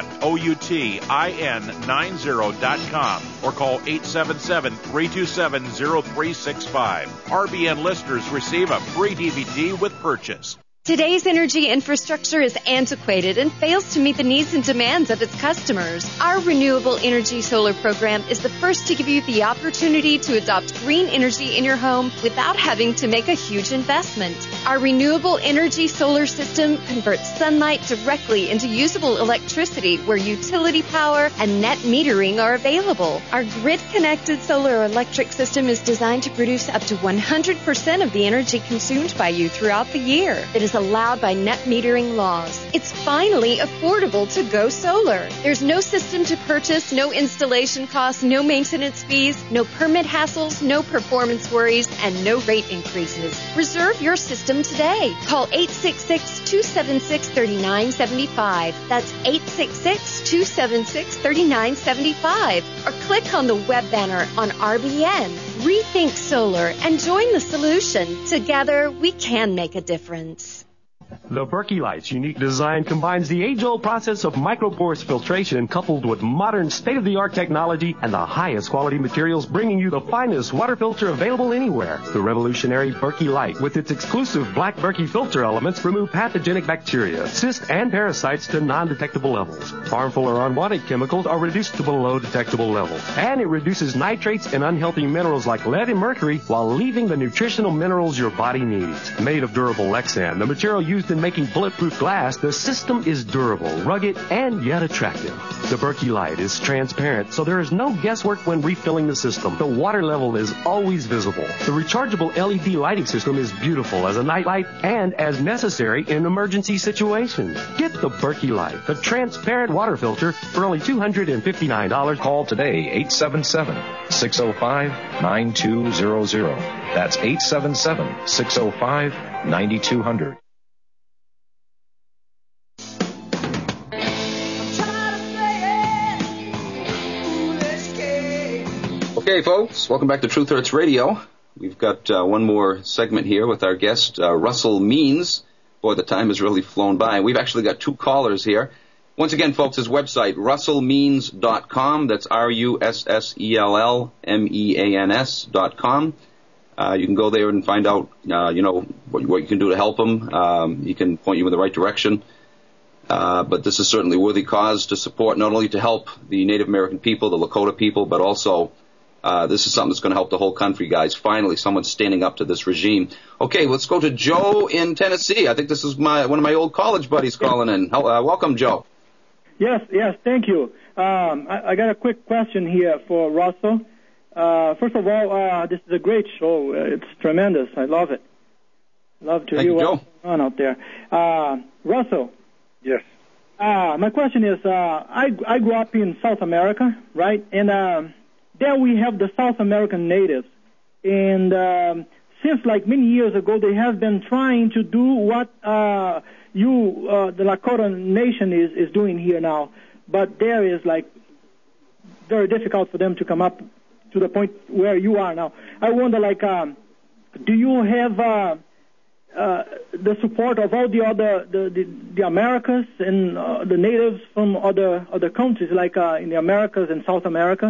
Speaker 11: outin ninety dot com or call eight seven seven, three two seven, zero three six five. R B N listeners receive a free D V D with purchase.
Speaker 12: Today's energy infrastructure is antiquated and fails to meet the needs and demands of its customers. Our renewable energy solar program is the first to give you the opportunity to adopt green energy in your home without having to make a huge investment. Our renewable energy solar system converts sunlight directly into usable electricity where utility power and net metering are available. Our grid-connected solar electric system is designed to produce up to one hundred percent of the energy consumed by you throughout the year. It is allowed by net metering laws. It's finally affordable to go solar. There's no system to purchase, no installation costs, no maintenance fees, no permit hassles, no performance worries, and no rate increases. Reserve your system today. Call eight six six, two seven six, three nine seven five. That's eight six six, two seven six, three nine seven five. Or click on the web banner on R B N. Rethink solar and join the solution. Together, we can make a difference.
Speaker 5: The Berkey Light's unique design combines the age-old process of microporous filtration coupled with modern state-of-the-art technology and the highest quality materials, bringing you the finest water filter available anywhere. The revolutionary Berkey Light, with its exclusive black Berkey filter elements, remove pathogenic bacteria, cysts, and parasites to non-detectable levels. Harmful or unwanted chemicals are reduced to below detectable levels. And it reduces nitrates and unhealthy minerals like lead and mercury while leaving the nutritional minerals your body needs. Made of durable Lexan, the material used in making bulletproof glass, the system is durable, rugged, and yet attractive. The Berkey Light is transparent, so there is no guesswork when refilling the system. The water level is always visible. The rechargeable L E D lighting system is beautiful as a night light and as necessary in emergency situations. Get the Berkey Light, the transparent water filter, for only two hundred fifty-nine dollars.
Speaker 6: Call today, eight seven seven, six oh five, nine two zero zero. That's eight seven seven, six oh five, nine two zero zero.
Speaker 1: Okay, folks, welcome back to Truth Hurts Radio. We've got uh, one more segment here with our guest, uh, Russell Means. Boy, the time has really flown by. We've actually got two callers here. Once again, folks, his website, russell means dot com. That's R U S S E L L M E A N S dot com. Uh, you can go there and find out, uh, you know, what, what you can do to help him. Um, he can point you in the right direction. Uh, but this is certainly a worthy cause to support, not only to help the Native American people, the Lakota people, but also uh, this is something that's going to help the whole country, guys. Finally, someone's standing up to this regime. Okay, let's go to Joe in Tennessee. I think this is my one of my old college buddies calling in. Uh, welcome, Joe.
Speaker 19: Yes, yes, thank you. Um, I, I got a quick question here for Russell. Uh, first of all, uh, this is a great show. It's tremendous. I love it. Love to
Speaker 1: Thank
Speaker 19: hear
Speaker 1: you,
Speaker 19: what's
Speaker 1: Joe.
Speaker 19: going on out there. Uh, Russell.
Speaker 3: Yes.
Speaker 19: Uh, my question is, uh, I, I grew up in South America, right? And uh, there we have the South American natives. And um, since like many years ago, they have been trying to do what uh, you, uh, the Lakota Nation, is, is doing here now. But there is like very difficult for them to come up to the point where you are now. I wonder, like, um, do you have... Uh, Uh, the support of all the other the the, the Americas and uh, the natives from other other countries, like uh, in the Americas and South America?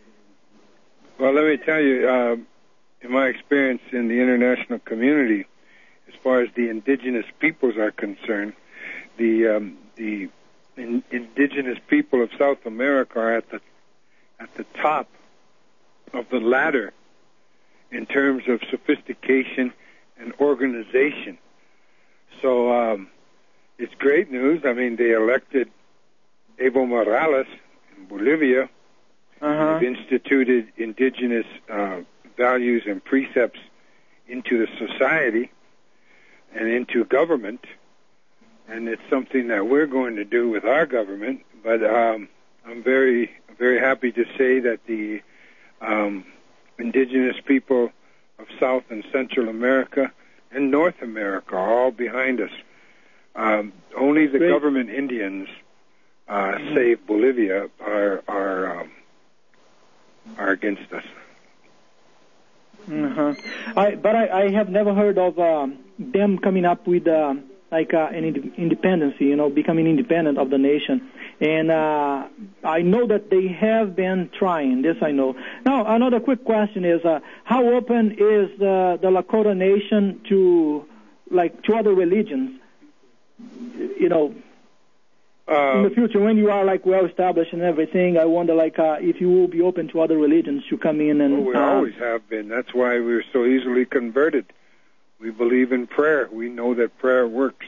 Speaker 3: Well, let me tell you, uh, in my experience in the international community, as far as the indigenous peoples are concerned, the um, the in, indigenous people of South America are at the at the top of the ladder in terms of sophistication and organization. So um, it's great news. I mean, they elected Evo Morales in Bolivia.
Speaker 19: Uh-huh.
Speaker 3: They've instituted indigenous uh, values and precepts into the society and into government. And it's something that we're going to do with our government. But um, I'm very, very happy to say that the um, indigenous people of South and Central America and North America are all behind us. Um, only the Great. government Indians, uh, mm-hmm. save Bolivia, are are um, are against us.
Speaker 19: Uh-huh. I, but I, I have never heard of um, them coming up with uh, like uh, an ind- independence, you know, becoming independent of the nation. And uh, I know that they have been trying. This I know. Now, another quick question is, uh, how open is the, the Lakota Nation to, like, to other religions? You know,
Speaker 3: uh,
Speaker 19: in the future, when you are, like, well-established and everything, I wonder, like, uh, if you will be open to other religions to come in and...
Speaker 3: Well, we
Speaker 19: uh,
Speaker 3: always have been. That's why we're so easily converted. We believe in prayer. We know that prayer works.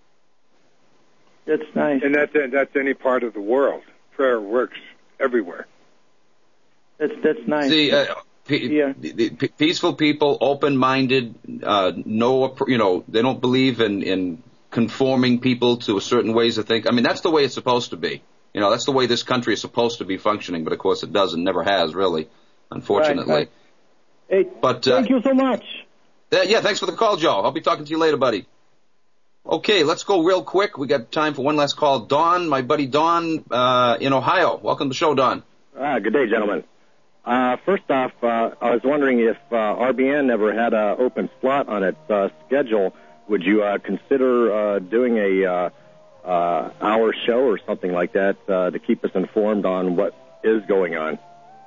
Speaker 19: That's nice.
Speaker 3: And that's, that's any part of the world. Prayer works everywhere.
Speaker 19: That's that's nice.
Speaker 1: See, uh, pe-
Speaker 19: yeah.
Speaker 1: the, the peaceful people, open-minded, uh, no, you know, they don't believe in, in conforming people to certain ways of thinking. I mean, that's the way it's supposed to be. You know, that's the way this country is supposed to be functioning, but of course it doesn't, never has, really, unfortunately.
Speaker 19: Right, right. Hey,
Speaker 1: but, uh,
Speaker 19: thank you so much.
Speaker 1: Uh, yeah, thanks for the call, Joe. I'll be talking to you later, buddy. Okay, let's go real quick. We got time for one last call. Don, my buddy Don uh, in Ohio. Welcome to the show, Don.
Speaker 20: Ah, good day, gentlemen. Uh, first off, uh, I was wondering if uh, R B N ever had an open slot on its uh, schedule. Would you uh, consider uh, doing a uh, uh, hour show or something like that uh, to keep us informed on what is going on?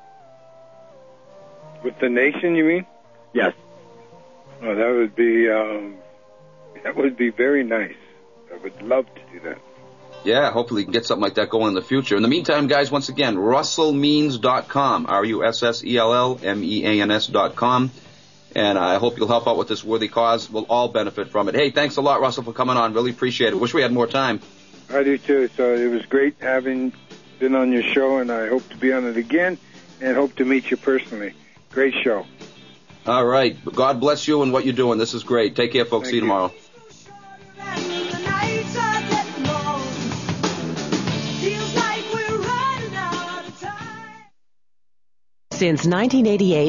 Speaker 3: With the nation, you mean?
Speaker 20: Yes.
Speaker 3: Oh, that would be um, that would be very nice. I would love to do that.
Speaker 1: Yeah, hopefully we can get something like that going in the future. In the meantime, guys, once again, russell means dot com, R U S S E L L M E A N S dot com. And I hope you'll help out with this worthy cause. We'll all benefit from it. Hey, thanks a lot, Russell, for coming on. Really appreciate it. Wish we had more time.
Speaker 3: I do, too. So it was great having been on your show, and I hope to be on it again and hope to meet you personally. Great show.
Speaker 1: All right. God bless you and what you're doing. This is great. Take care, folks.
Speaker 3: Thank
Speaker 1: See you
Speaker 3: you.
Speaker 1: tomorrow.
Speaker 21: Since nineteen eighty-eight,